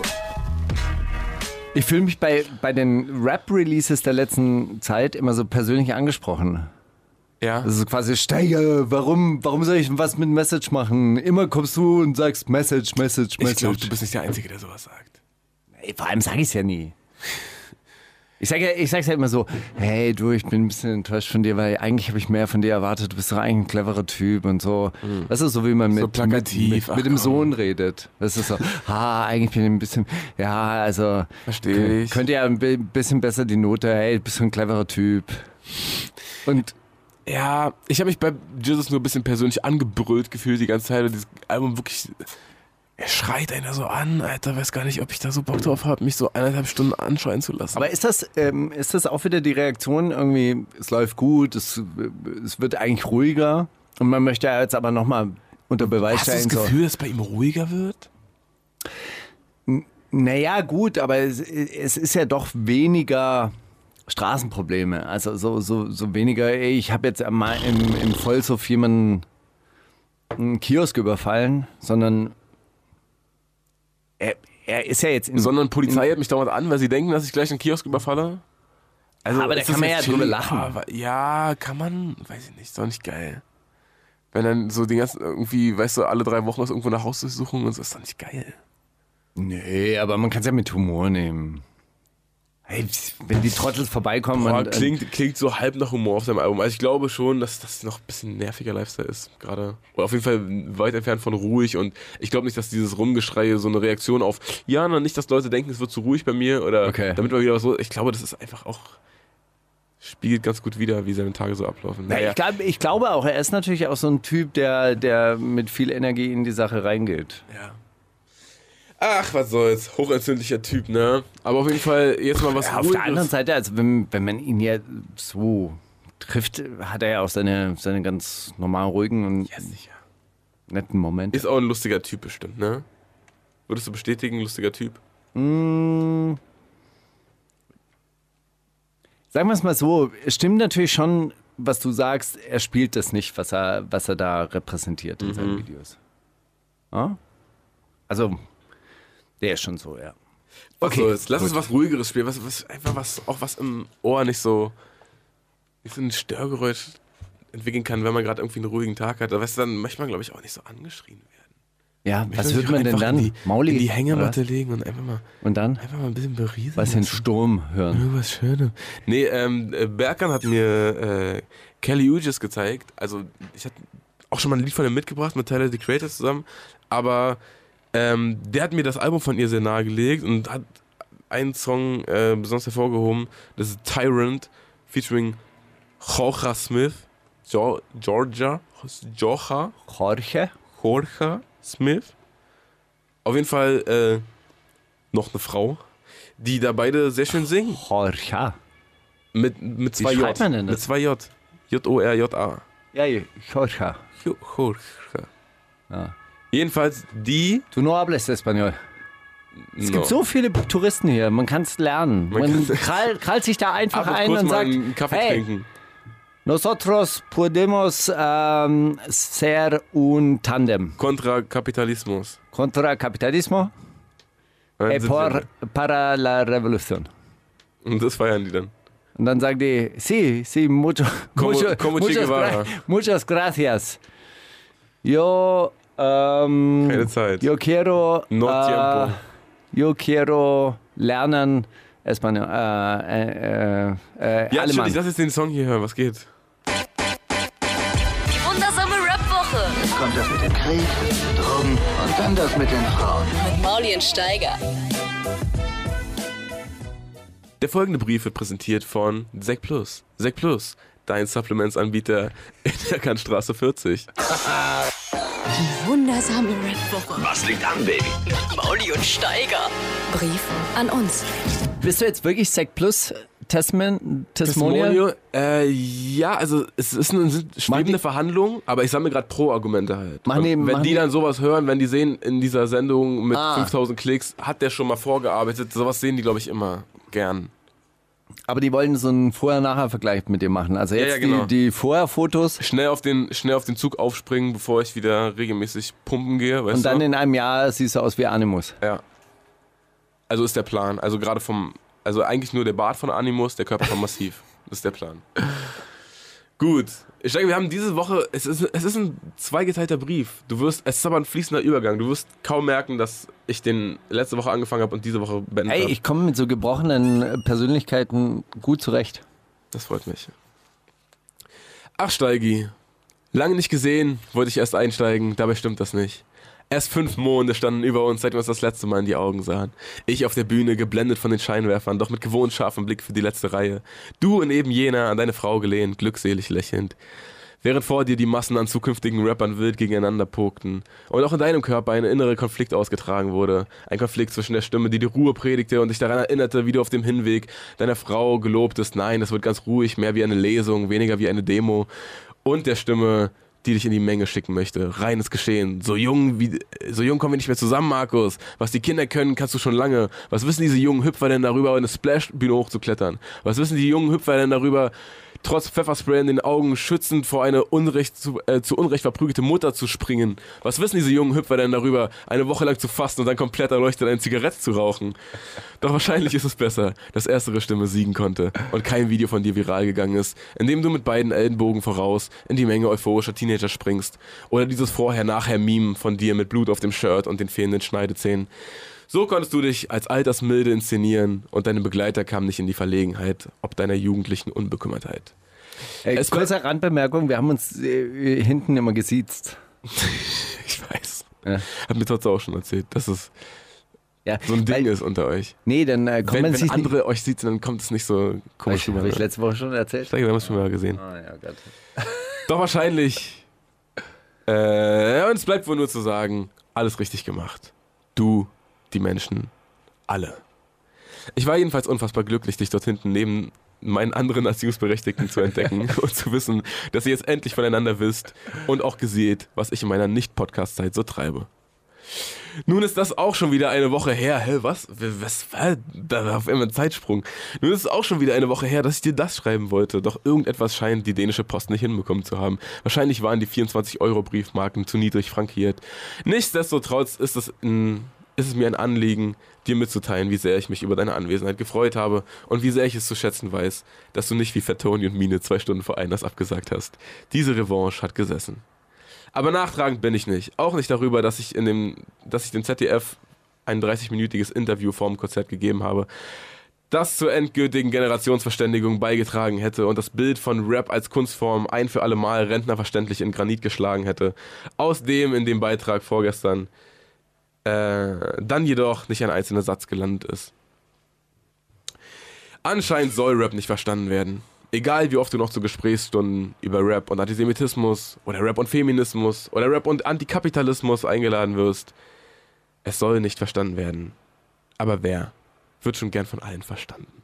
Ich fühle mich bei, bei den Rap-Releases der letzten Zeit immer so persönlich angesprochen. Ja. Das ist quasi, Steiger, warum, warum soll ich was mit Message machen? Immer kommst du und sagst Message, Message, Ich glaube, Message. du bist nicht der Einzige, der sowas sagt. Ey, vor allem sage ich es ja nie. Ich sage ja, ich sag's ja immer so, hey du, ich bin ein bisschen enttäuscht von dir, weil eigentlich habe ich mehr von dir erwartet, du bist doch eigentlich ein cleverer Typ und so. Mhm. Das ist so, wie man mit, so plakativ, mit, mit, mit dem Sohn redet. Das ist so, ha, eigentlich bin ich ein bisschen, ja, also verstehe ich. Könnt ihr ja ein bisschen besser die Note, hey, du bist so ein cleverer Typ. Und ja, ich habe mich bei Jesus nur ein bisschen persönlich angebrüllt gefühlt die ganze Zeit und dieses Album wirklich... Er schreit einer so an, Alter, weiß gar nicht, ob ich da so Bock drauf habe, mich so eineinhalb Stunden anschreien zu lassen. Aber ist das, ähm, ist das auch wieder die Reaktion irgendwie, es läuft gut, es, es wird eigentlich ruhiger und man möchte ja jetzt aber nochmal unter Beweis stellen. Hast du das Gefühl, so, dass bei ihm ruhiger wird? N- naja, gut, aber es, es ist ja doch weniger Straßenprobleme. Also so, so, so weniger, ey, ich habe jetzt mal im, im Vollsuff jemanden einen Kiosk überfallen, sondern Er, er ist ja jetzt in, Sondern Polizei hält mich dauernd an, weil sie denken, dass ich gleich einen Kiosk überfalle. Also, aber da kann man ja chillig? drüber lachen. Aber, ja, kann man, weiß ich nicht, ist doch nicht geil. Wenn dann so die ganzen, irgendwie, weißt du, alle drei Wochen ist irgendwo eine Hausdurchsuchung und so, ist doch nicht geil. Nee, aber man kann es ja mit Humor nehmen. Hey, wenn die Trottel vorbeikommen. Boah, und, klingt, klingt so halb nach Humor auf seinem Album. Also ich glaube schon, dass das noch ein bisschen nerviger Lifestyle ist gerade. Oder auf jeden Fall weit entfernt von ruhig. Und ich glaube nicht, dass dieses Rumgeschrei so eine Reaktion auf, ja, na, nicht, dass Leute denken, es wird zu ruhig bei mir oder okay. damit mal wieder was so. Ich glaube, das ist einfach auch, spiegelt ganz gut wider, wie seine Tage so ablaufen. Na, Naja. ich, glaub, ich glaube auch, er ist natürlich auch so ein Typ, der, der mit viel Energie in die Sache reingeht. Ja. Ach, was soll's. Hochentzündlicher Typ, ne? Aber auf jeden Fall jetzt mal was Ja, auf der anderen Seite, also wenn, wenn man ihn ja so trifft, hat er ja auch seine, seine ganz normal ruhigen und Ja, sicher. netten Momente. Ist auch ein lustiger Typ bestimmt, ne? Würdest du bestätigen, lustiger Typ? Mmh. Sagen wir es mal so, es stimmt natürlich schon, was du sagst, er spielt das nicht, was er, was er da repräsentiert in Mhm. seinen Videos. Ja? Also, der ist schon so, ja. Okay, so, jetzt lass uns was Ruhigeres spielen, was, was, einfach was, auch was im Ohr nicht so, nicht so ein Störgeräusch entwickeln kann, wenn man gerade irgendwie einen ruhigen Tag hat. Da weißt du, dann möchte man, glaube ich, auch nicht so angeschrien werden. Ja, Ich was möchte wird mich man denn einfach dann? In die, Mauli? in die Hängematte oder? legen und einfach mal, Und dann? einfach mal ein bisschen berieseln. Was den lassen. Sturm hören. Irgendwas Schönes. Nee, ähm, äh, Berkan hat mir äh, Kelly Uchis gezeigt. Also, ich hatte auch schon mal ein Lied von ihr mitgebracht mit Tyler, the Creator zusammen. Aber ähm, der hat mir das Album von ihr sehr nahegelegt und hat einen Song äh, besonders hervorgehoben. Das ist Tyrant featuring Jorge Smith. Jo- Georgia. Jorge. Jorge? Jorge Smith. Auf jeden Fall äh, noch eine Frau, die da beide sehr schön singen. Jorge. Mit, mit zwei Wie J. schreibt man denn das? Mit zwei J. J O R J A. Ja, Jorge. Jo- Jorge. Ja. Jedenfalls die. Du no hables español. Es no. gibt so viele Touristen hier, man kann es lernen. Man Man, kann's- krall, krallt sich da einfach Ab und ein kurz und mal sagt, einen Kaffee hey, trinken. nosotros podemos ähm, ser un tandem Contra Kapitalismus. contra capitalismo Dann e sind por, wir- para la revolución. Und das feiern die dann. Und dann sagen die, sí, sí, mucho, Como- mucho, como Che muchas, Guevara. gra- muchas gracias. Yo, ähm, Keine Zeit. yo quiero, No äh, tiempo. yo quiero lernen Español, äh, äh, äh, Ja, Alemán. ich lass jetzt den Song hier hören. Was geht? Die wundersame Rap-Woche Kommt das mit dem Krieg, Drogen und dann das mit den Frauen. mit Mauli und Steiger. Der folgende Brief wird präsentiert von Sek Plus. Sek Plus, dein Supplementsanbieter in der Kantstraße vierzig. Die wundersame Rap-Woche Was liegt an, Baby? mit Mauli und Steiger. Brief an uns. Bist du jetzt wirklich Sek Plus Testimon, Testimonial? Testimonial? Äh, ja, also es ist eine sind schwebende die- Verhandlung, aber ich sammle gerade Pro-Argumente halt. Machen die- Und wenn machen die die- dann sowas hören, wenn die sehen in dieser Sendung mit Ah. fünftausend Klicks, hat der schon mal vorgearbeitet, sowas sehen die, glaube ich, immer gern. Aber die wollen so einen Vorher-Nachher-Vergleich mit dir machen. Also jetzt ja, genau. die, die Vorher-Fotos Schnell auf, den, schnell auf den Zug aufspringen, bevor ich wieder regelmäßig pumpen gehe, weißt und dann du? in einem Jahr siehst du aus wie Animus. Ja. Also ist der Plan. Also gerade vom, also eigentlich nur der Bart von Animus, der Körper von Massiv. Das ist der Plan. Gut. Ich denke, wir haben diese Woche, es ist, es ist ein zweigeteilter Brief. Du wirst, es ist aber ein fließender Übergang. Du wirst kaum merken, dass ich den letzte Woche angefangen habe und diese Woche beendet habe. Ey, ich komme mit so gebrochenen Persönlichkeiten gut zurecht. Das freut mich. Ach, Steigi. Lange nicht gesehen, wollte ich erst einsteigen, dabei stimmt das nicht. Erst fünf Monde standen über uns, seit wir uns das letzte Mal in die Augen sahen. Ich auf der Bühne, geblendet von den Scheinwerfern, doch mit gewohnt scharfem Blick für die letzte Reihe. Du neben jener, an deine Frau gelehnt, glückselig lächelnd. Während vor dir die Massen an zukünftigen Rappern wild gegeneinander pokten. Und auch in deinem Körper ein innerer Konflikt ausgetragen wurde. Ein Konflikt zwischen der Stimme, die die Ruhe predigte und dich daran erinnerte, wie du auf dem Hinweg deiner Frau gelobtest. Nein, es wird ganz ruhig, mehr wie eine Lesung, weniger wie eine Demo. Und der Stimme, die dich in die Menge schicken möchte. Reines Geschehen. So jung wie, so jung kommen wir nicht mehr zusammen, Markus. Was die Kinder können, kannst du schon lange. Was wissen diese jungen Hüpfer denn darüber, auf eine Splash-Bühne hochzuklettern? Was wissen die jungen Hüpfer denn darüber, trotz Pfefferspray in den Augen schützend vor eine Unrecht zu, äh, zu Unrecht verprügelte Mutter zu springen? Was wissen diese jungen Hüpfer denn darüber, eine Woche lang zu fasten und dann komplett erleuchtet eine Zigarette zu rauchen? Doch wahrscheinlich ist es besser, dass erstere Stimme siegen konnte und kein Video von dir viral gegangen ist, in dem du mit beiden Ellenbogen voraus in die Menge euphorischer Teenager springst. Oder dieses Vorher-Nachher-Meme von dir mit Blut auf dem Shirt und den fehlenden Schneidezähnen. So konntest du dich als Altersmilde inszenieren und deine Begleiter kamen nicht in die Verlegenheit, ob deiner jugendlichen Unbekümmertheit. Äh, Es kurze Randbemerkung, wir haben uns äh, hinten immer gesiezt. Ich weiß. Ja. Hat mir trotzdem auch schon erzählt, dass es Ja, so ein Ding weil, ist unter euch. Nee, dann äh, kommt Wenn, man wenn sich andere euch sieht, dann kommt es nicht so nicht... komisch Habe rüber. ich letzte Woche schon erzählt? Ich denke, wir haben es schon mal gesehen. Oh, ja, Gott. Doch wahrscheinlich. Äh, und es bleibt wohl nur zu sagen, alles richtig gemacht. Du, die Menschen, alle. Ich war jedenfalls unfassbar glücklich, dich dort hinten neben meinen anderen Erziehungsberechtigten zu entdecken und zu wissen, dass ihr jetzt endlich voneinander wisst und auch geseht, was ich in meiner Nicht-Podcast-Zeit so treibe. Nun ist das auch schon wieder eine Woche her. Hä, was? Was war? Da war auf einmal ein Zeitsprung. Nun ist es auch schon wieder eine Woche her, dass ich dir das schreiben wollte. Doch irgendetwas scheint die dänische Post nicht hinbekommen zu haben. Wahrscheinlich waren die vierundzwanzig Euro Briefmarken zu niedrig frankiert. Nichtsdestotrotz ist es, ein, ist es mir ein Anliegen, dir mitzuteilen, wie sehr ich mich über deine Anwesenheit gefreut habe und wie sehr ich es zu schätzen weiß, dass du nicht wie Fat Tony und Mine zwei Stunden vor Einlass abgesagt hast. Diese Revanche hat gesessen. Aber nachtragend bin ich nicht. Auch nicht darüber, dass ich, in dem, dass ich dem Z D F ein dreißigminütiges Interview vor dem Konzert gegeben habe, das zur endgültigen Generationsverständigung beigetragen hätte und das Bild von Rap als Kunstform ein für alle Mal rentnerverständlich in Granit geschlagen hätte. Aus dem in dem Beitrag vorgestern äh, dann jedoch nicht ein einzelner Satz gelandet ist. Anscheinend soll Rap nicht verstanden werden. Egal wie oft du noch zu Gesprächsstunden über Rap und Antisemitismus oder Rap und Feminismus oder Rap und Antikapitalismus eingeladen wirst, es soll nicht verstanden werden. Aber wer wird schon gern von allen verstanden?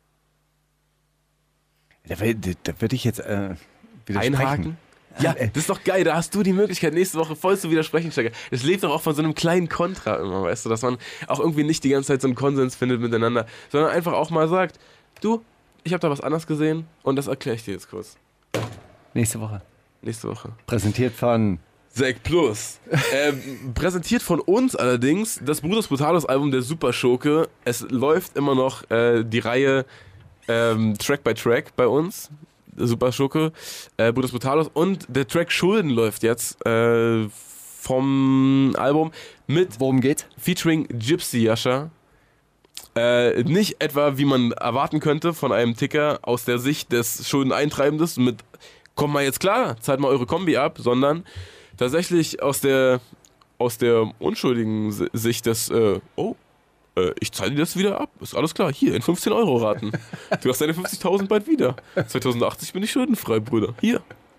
Da, da würde ich jetzt äh, widersprechen. Einhaken? Ja, das ist doch geil, da hast du die Möglichkeit, nächste Woche voll zu widersprechen, Steiger. Das lebt doch auch von so einem kleinen Kontra immer, weißt du, dass man auch irgendwie nicht die ganze Zeit so einen Konsens findet miteinander, sondern einfach auch mal sagt, du, ich habe da was anderes gesehen und das erkläre ich dir jetzt kurz. Nächste Woche. Nächste Woche. Präsentiert von Sek Plus. ähm, präsentiert von uns allerdings das Brutus Brutalos Album der Superschurke. Es läuft immer noch äh, die Reihe ähm, Track by Track bei uns. Superschurke, äh, Brutus Brutalos und der Track Schulden läuft jetzt äh, vom Album mit Worum geht's? Featuring Gypsy Yasha. Äh, nicht etwa, wie man erwarten könnte von einem Ticker aus der Sicht des Schuldeneintreibendes mit kommt mal jetzt klar, zahlt mal eure Kombi ab, sondern tatsächlich aus der aus der unschuldigen Sicht des äh, oh, äh, ich zahle dir das wieder ab, ist alles klar, hier in fünfzehn Euro Raten. Du hast deine fünfzigtausend bald wieder. zweitausendachtzig bin ich schuldenfrei, Bruder. Hier.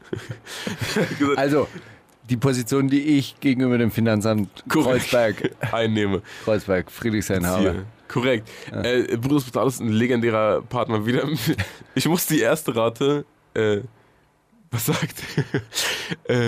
Also, die Position, die ich gegenüber dem Finanzamt Kreuzberg einnehme. Kreuzberg, Friedrichshain habe. Korrekt. Ja. Äh, Brutus Brutalos ist ein legendärer Partner wieder. Ich muss die erste Rate, äh, was sagt? äh,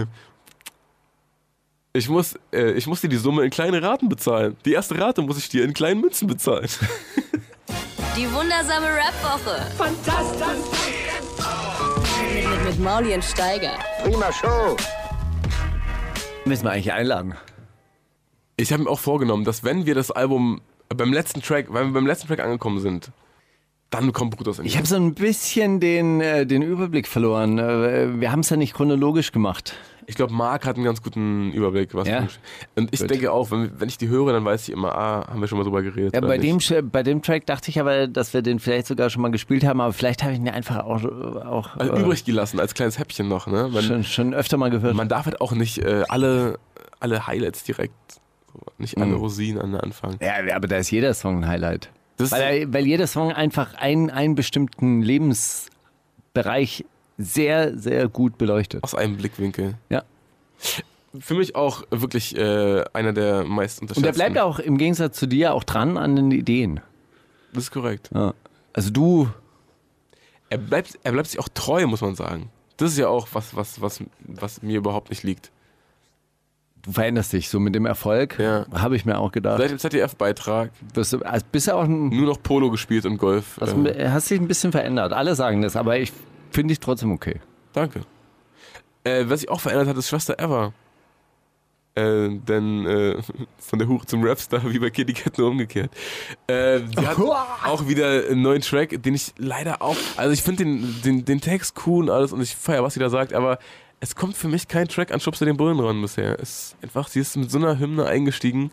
ich muss, äh, ich muss dir die Summe in kleine Raten bezahlen. Die erste Rate muss ich dir in kleinen Münzen bezahlen. Die wundersame Rap-Woche. Fantastisch. Mit, mit, mit Mauli und Steiger. Prima Show. Müssen wir eigentlich einladen. Ich habe mir auch vorgenommen, dass wenn wir das Album beim letzten Track, weil wir beim letzten Track angekommen sind, dann kommt Brutus in die Ich habe so ein bisschen den, äh, den Überblick verloren. Äh, wir haben es ja nicht chronologisch gemacht. Ich glaube, Marc hat einen ganz guten Überblick. Was Ja? Und ich Gut. denke auch, wenn, wenn ich die höre, dann weiß ich immer, ah, haben wir schon mal drüber geredet. Ja, oder bei dem, nicht. Sch- bei dem Track dachte ich aber, dass wir den vielleicht sogar schon mal gespielt haben, aber vielleicht habe ich ihn einfach auch, auch Also äh, übrig gelassen, als kleines Häppchen noch. Ne? Man, schon, schon öfter mal gehört. man darf halt auch nicht äh, alle, alle Highlights direkt, so, nicht alle Mhm. Rosinen an den Anfang. Ja, aber da ist jeder Song ein Highlight. Das Weil, er, weil jeder Song einfach einen, einen bestimmten Lebensbereich sehr, sehr gut beleuchtet. aus einem Blickwinkel. Ja. Für mich auch wirklich äh, einer der meist Und unterschätzten. er bleibt auch im Gegensatz zu dir auch dran an den Ideen. Das ist korrekt. Ja. Also du, Er bleibt, er bleibt sich auch treu, muss man sagen. Das ist ja auch was, was, was, was mir überhaupt nicht liegt. du veränderst dich so mit dem Erfolg, Ja. habe ich mir auch gedacht. Seit dem Z D F-Beitrag Bist du also bist du auch ein, nur noch Polo gespielt und Golf. hast, Äh, hast dich ein bisschen verändert. Alle sagen das, aber ich finde dich trotzdem okay. danke. Äh, was sich auch verändert hat, ist Schwester Eva. Äh, denn äh, von der Hure zum Rapstar, wie bei Kitty Cat, nur umgekehrt. Äh, sie hat auch wieder einen neuen Track, den ich leider auch, also ich finde den, den, den Text cool und alles und ich feiere, was sie da sagt, aber es kommt für mich kein Track an Schubse den Bullen ran bisher. Es ist einfach, sie ist mit so einer Hymne eingestiegen.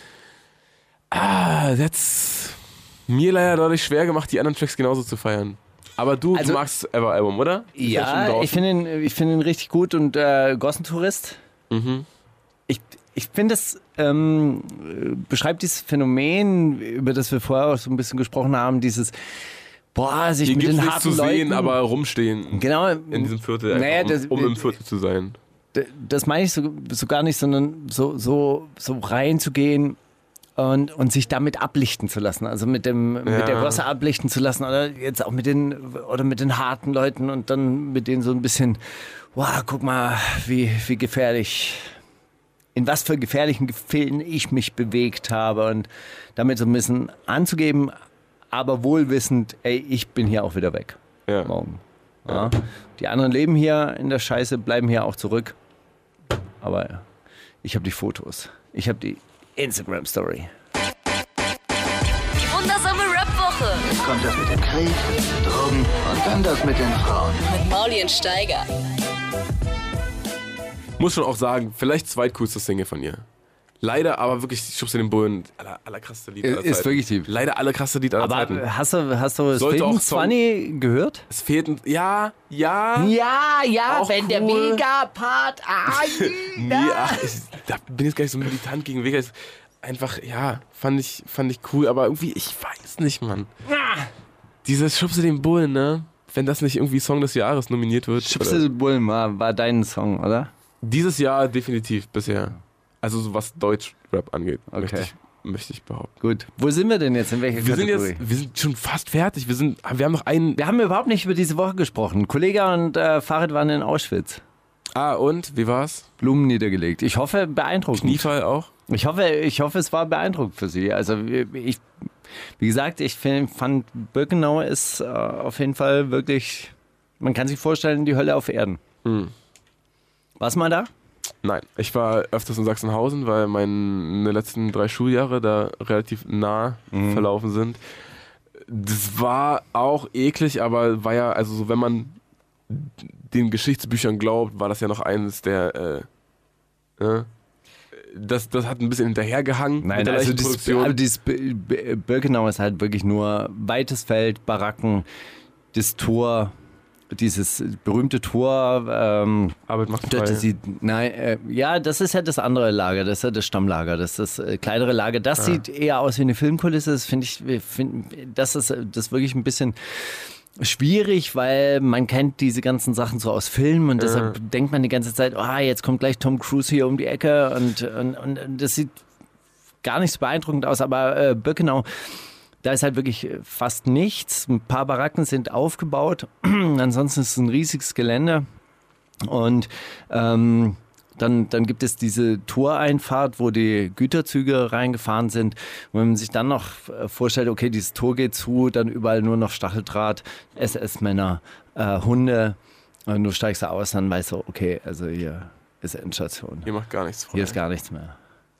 Ah, das hat mir leider dadurch schwer gemacht, die anderen Tracks genauso zu feiern. Aber du, Also- du magst das Ever-Album, oder? Ist schon Ja, draußen? ich finde ihn, ich find ihn richtig gut und äh, Gossentourist. Mhm. Ich, ich finde, es ähm, beschreibt dieses Phänomen, über das wir vorher auch so ein bisschen gesprochen haben, dieses, boah, sich Hier mit gibt den es nichts harten zu sehen, Leuten, aber rumstehen genau, in diesem Viertel, naja, einfach, um, das- um im Viertel zu sein. D- das meine ich so, so gar nicht, sondern so, so, so reinzugehen und, und sich damit ablichten zu lassen. Also mit dem, mit der Gosse ablichten zu lassen oder jetzt auch mit den, oder mit den harten Leuten und dann mit denen so ein bisschen, wow, guck mal, wie, wie gefährlich, in was für gefährlichen Gefilden ich mich bewegt habe und damit so ein bisschen anzugeben, aber wohlwissend, ey, ich bin hier auch wieder weg. Ja. Morgen. Ja. Die anderen leben hier in der Scheiße, bleiben hier auch zurück. Aber ich habe die Fotos. Ich habe die Instagram-Story. Die wundersame Rap-Woche Jetzt kommt das mit dem Krieg, Drogen und dann das mit den Frauen. mit Mauli und Steiger. Muss schon auch sagen, vielleicht zweitcoolste Single von ihr. Leider aber wirklich Schubse den Bullen, aller, aller krasseste Lied aller Ist Zeiten. wirklich tief. Leider aller krasseste Lied aller Zeiten. Aber hast du, hast du Sollte auch Song- zwanzig gehört? Es fehlt ein, ja, ja. Ja, ja, Auch wenn der cool. Vega-Part. Ah, Nee, ach, ich da bin jetzt gar nicht so militant gegen Vega. Ist einfach, ja, fand ich, fand ich cool, aber irgendwie, ich weiß nicht, Mann. Dieses Schubse den Bullen, ne? Wenn das nicht irgendwie Song des Jahres nominiert wird. Schubse oder- den Bullen war, war dein Song, oder? Dieses Jahr definitiv bisher. Also so was Deutsch-Rap angeht, möchte, Okay. ich, möchte ich behaupten. Gut. Wo sind wir denn jetzt? In welcher Wir sind Kategorie? jetzt, wir sind schon fast fertig. Wir sind, wir haben noch einen. Wir haben überhaupt nicht über diese Woche gesprochen. Kollege und äh, Farid waren in Auschwitz. Ah, und? Wie war's? Blumen niedergelegt. Ich hoffe, beeindruckend. Kniefall auch? Ich hoffe, ich hoffe, es war beeindruckend für Sie. Also ich, wie gesagt, ich find, fand Birkenau ist äh, auf jeden Fall wirklich, man kann sich vorstellen, die Hölle auf Erden. Hm. Warst du mal da? Nein. Ich war öfters in Sachsenhausen, weil meine letzten drei Schuljahre da relativ nah verlaufen sind. Das war auch eklig, aber war ja, also so, wenn man den Geschichtsbüchern glaubt, war das ja noch eines der, äh, äh, das, das hat ein bisschen hinterhergehangen mit der leichten dieses, Produktion. also dieses B- B- Birkenau ist halt wirklich nur weites Feld, Baracken, das Tor, dieses berühmte Tor. Ähm, Arbeit macht Das, frei. das sieht, nein, äh, ja, das ist ja das andere Lager, das ist ja das Stammlager, das ist das äh, kleinere Lager. Das Ah. sieht eher aus wie eine Filmkulisse, das finde ich, find, das ist äh, das ist wirklich ein bisschen schwierig, weil man kennt diese ganzen Sachen so aus Filmen und deshalb denkt man die ganze Zeit, ah, jetzt kommt gleich Tom Cruise hier um die Ecke und, und, und das sieht gar nicht so beeindruckend aus, aber äh, Birkenau, da ist halt wirklich fast nichts. Ein paar Baracken sind aufgebaut, ansonsten ist es ein riesiges Gelände. Und ähm, dann, dann gibt es diese Toreinfahrt, wo die Güterzüge reingefahren sind. Und wenn man sich dann noch vorstellt, okay, dieses Tor geht zu, dann überall nur noch Stacheldraht, S S-Männer, äh, Hunde. Und du steigst da aus, dann weißt du, okay, also hier ist Endstation. Hier macht gar nichts frei. Hier ist gar nichts mehr.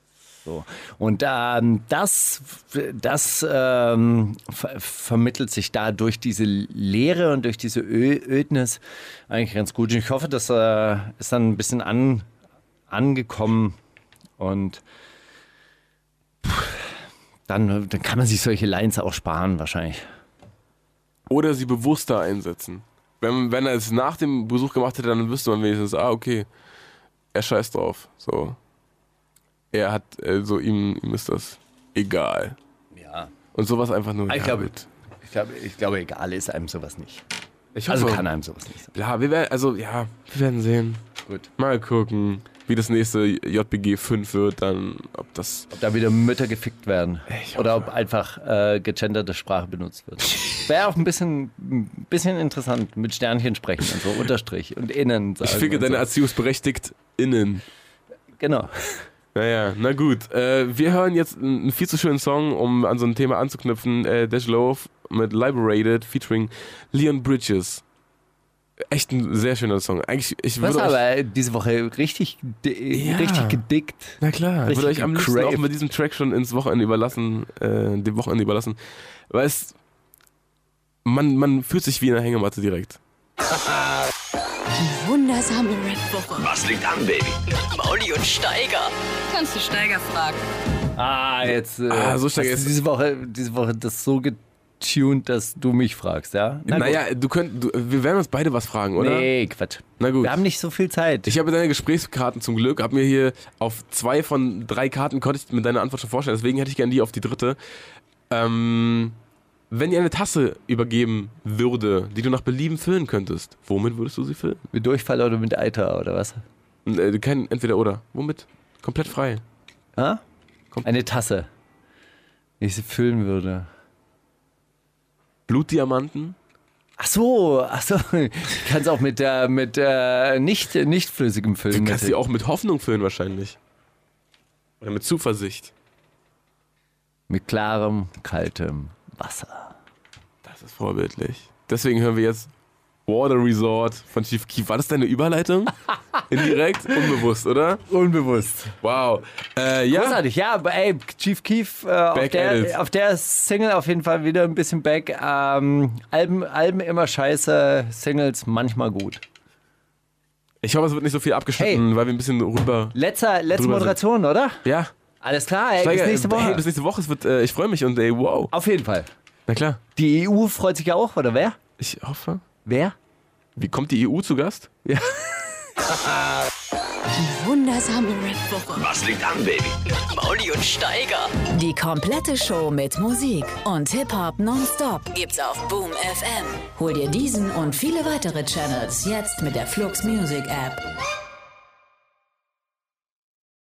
So. Und ähm, das, das ähm, ver vermittelt sich da durch diese Leere und durch diese Ö Ödnis eigentlich ganz gut. Und ich hoffe, das äh, ist dann ein bisschen an, angekommen und pff, dann, dann kann man sich solche Lines auch sparen wahrscheinlich. Oder sie bewusster einsetzen. Wenn, wenn er es nach dem Besuch gemacht hätte, dann wüsste man wenigstens, ah, okay, er scheißt drauf. So. Er hat, also ihm, ihm ist das egal. Ja. Und sowas einfach nur. Ich, ja, glaube, gut. ich, glaube, ich glaube, egal ist einem sowas nicht. Ich hoffe, Also kann einem sowas nicht sein. Ja, wir werden, also, ja, wir werden sehen. Gut. Mal gucken, wie das nächste J B G fünf wird, dann, ob das. Ob da wieder Mütter gefickt werden. Ich Oder hoffe. ob einfach äh, gegenderte Sprache benutzt wird. Wäre auch ein bisschen, ein bisschen interessant, mit Sternchen sprechen und so, Unterstrich und innen sagen. Ich finde und deine so. Erziehungsberechtigt innen. Genau. Naja, na gut. Äh, wir hören jetzt einen viel zu schönen Song, um an so ein Thema anzuknüpfen. Äh, Dash Love mit Liberated featuring Leon Bridges. Echt ein sehr schöner Song. Eigentlich, ich Was würde euch, aber diese Woche richtig, Ja. richtig gedickt. na klar, ich richtig würde euch am liebsten gecraved. auch mit diesem Track schon ins Wochenende überlassen, äh, dem Wochenende überlassen, weil es, man, man fühlt sich wie in einer Hängematte direkt. Wundersame Rap-Woche. Was liegt an, Baby? Mauli und Steiger. Kannst du Steiger fragen? Ah, jetzt äh, Ah, so hast stark du ist- diese Woche, diese Woche das so getuned, dass du mich fragst, ja? Na gut. naja, du könnt, du, wir werden uns beide was fragen, oder? Nee, Quatsch. Na gut. Wir haben nicht so viel Zeit. Ich habe deine Gesprächskarten zum Glück, habe mir hier auf zwei von drei Karten konnte ich mit deiner Antwort schon vorstellen, deswegen hätte ich gerne die auf die dritte. Ähm, wenn dir eine Tasse übergeben würde, die du nach Belieben füllen könntest, womit würdest du sie füllen? Mit Durchfall oder mit Eiter oder was? Äh, kein entweder oder. Womit? Komplett frei. Ha? Eine Tasse, wie ich sie füllen würde. Blutdiamanten? Ach so, ach so. Ich kann es auch mit der mit äh, nicht nicht flüssigem füllen. Du kannst mit- sie auch mit Hoffnung füllen wahrscheinlich. Oder mit Zuversicht. mit klarem, kaltem Wasser. Das ist vorbildlich. Deswegen hören wir jetzt Water Resort von Chief Keef. War das deine Überleitung? Indirekt? Unbewusst, oder? Unbewusst. Wow. Äh, ja. Großartig, ja, aber ey, Chief Keef äh, auf, Back at it. der, auf der Single auf jeden Fall wieder ein bisschen back. Ähm, Alben, Alben immer scheiße, Singles manchmal gut. Ich hoffe, es wird nicht so viel abgeschnitten, Hey. weil wir ein bisschen rüber. Letzter, letzte Drüber Moderation, oder? Ja. Alles klar, ey, Steiger, bis nächste Woche. Hey, bis nächste Woche. Es wird, äh, ich freue mich und ey, wow. Auf jeden Fall. Na klar. Die E U freut sich ja auch, oder wer? Ich hoffe. Wer? Wie kommt die E U zu Gast? Ja. Wundersame Rap-Woche. Was liegt an, Baby? Mauli und Steiger. Die komplette Show mit Musik und Hip-Hop nonstop gibt's auf Boom F M. Hol dir diesen und viele weitere Channels jetzt mit der Flux Music App.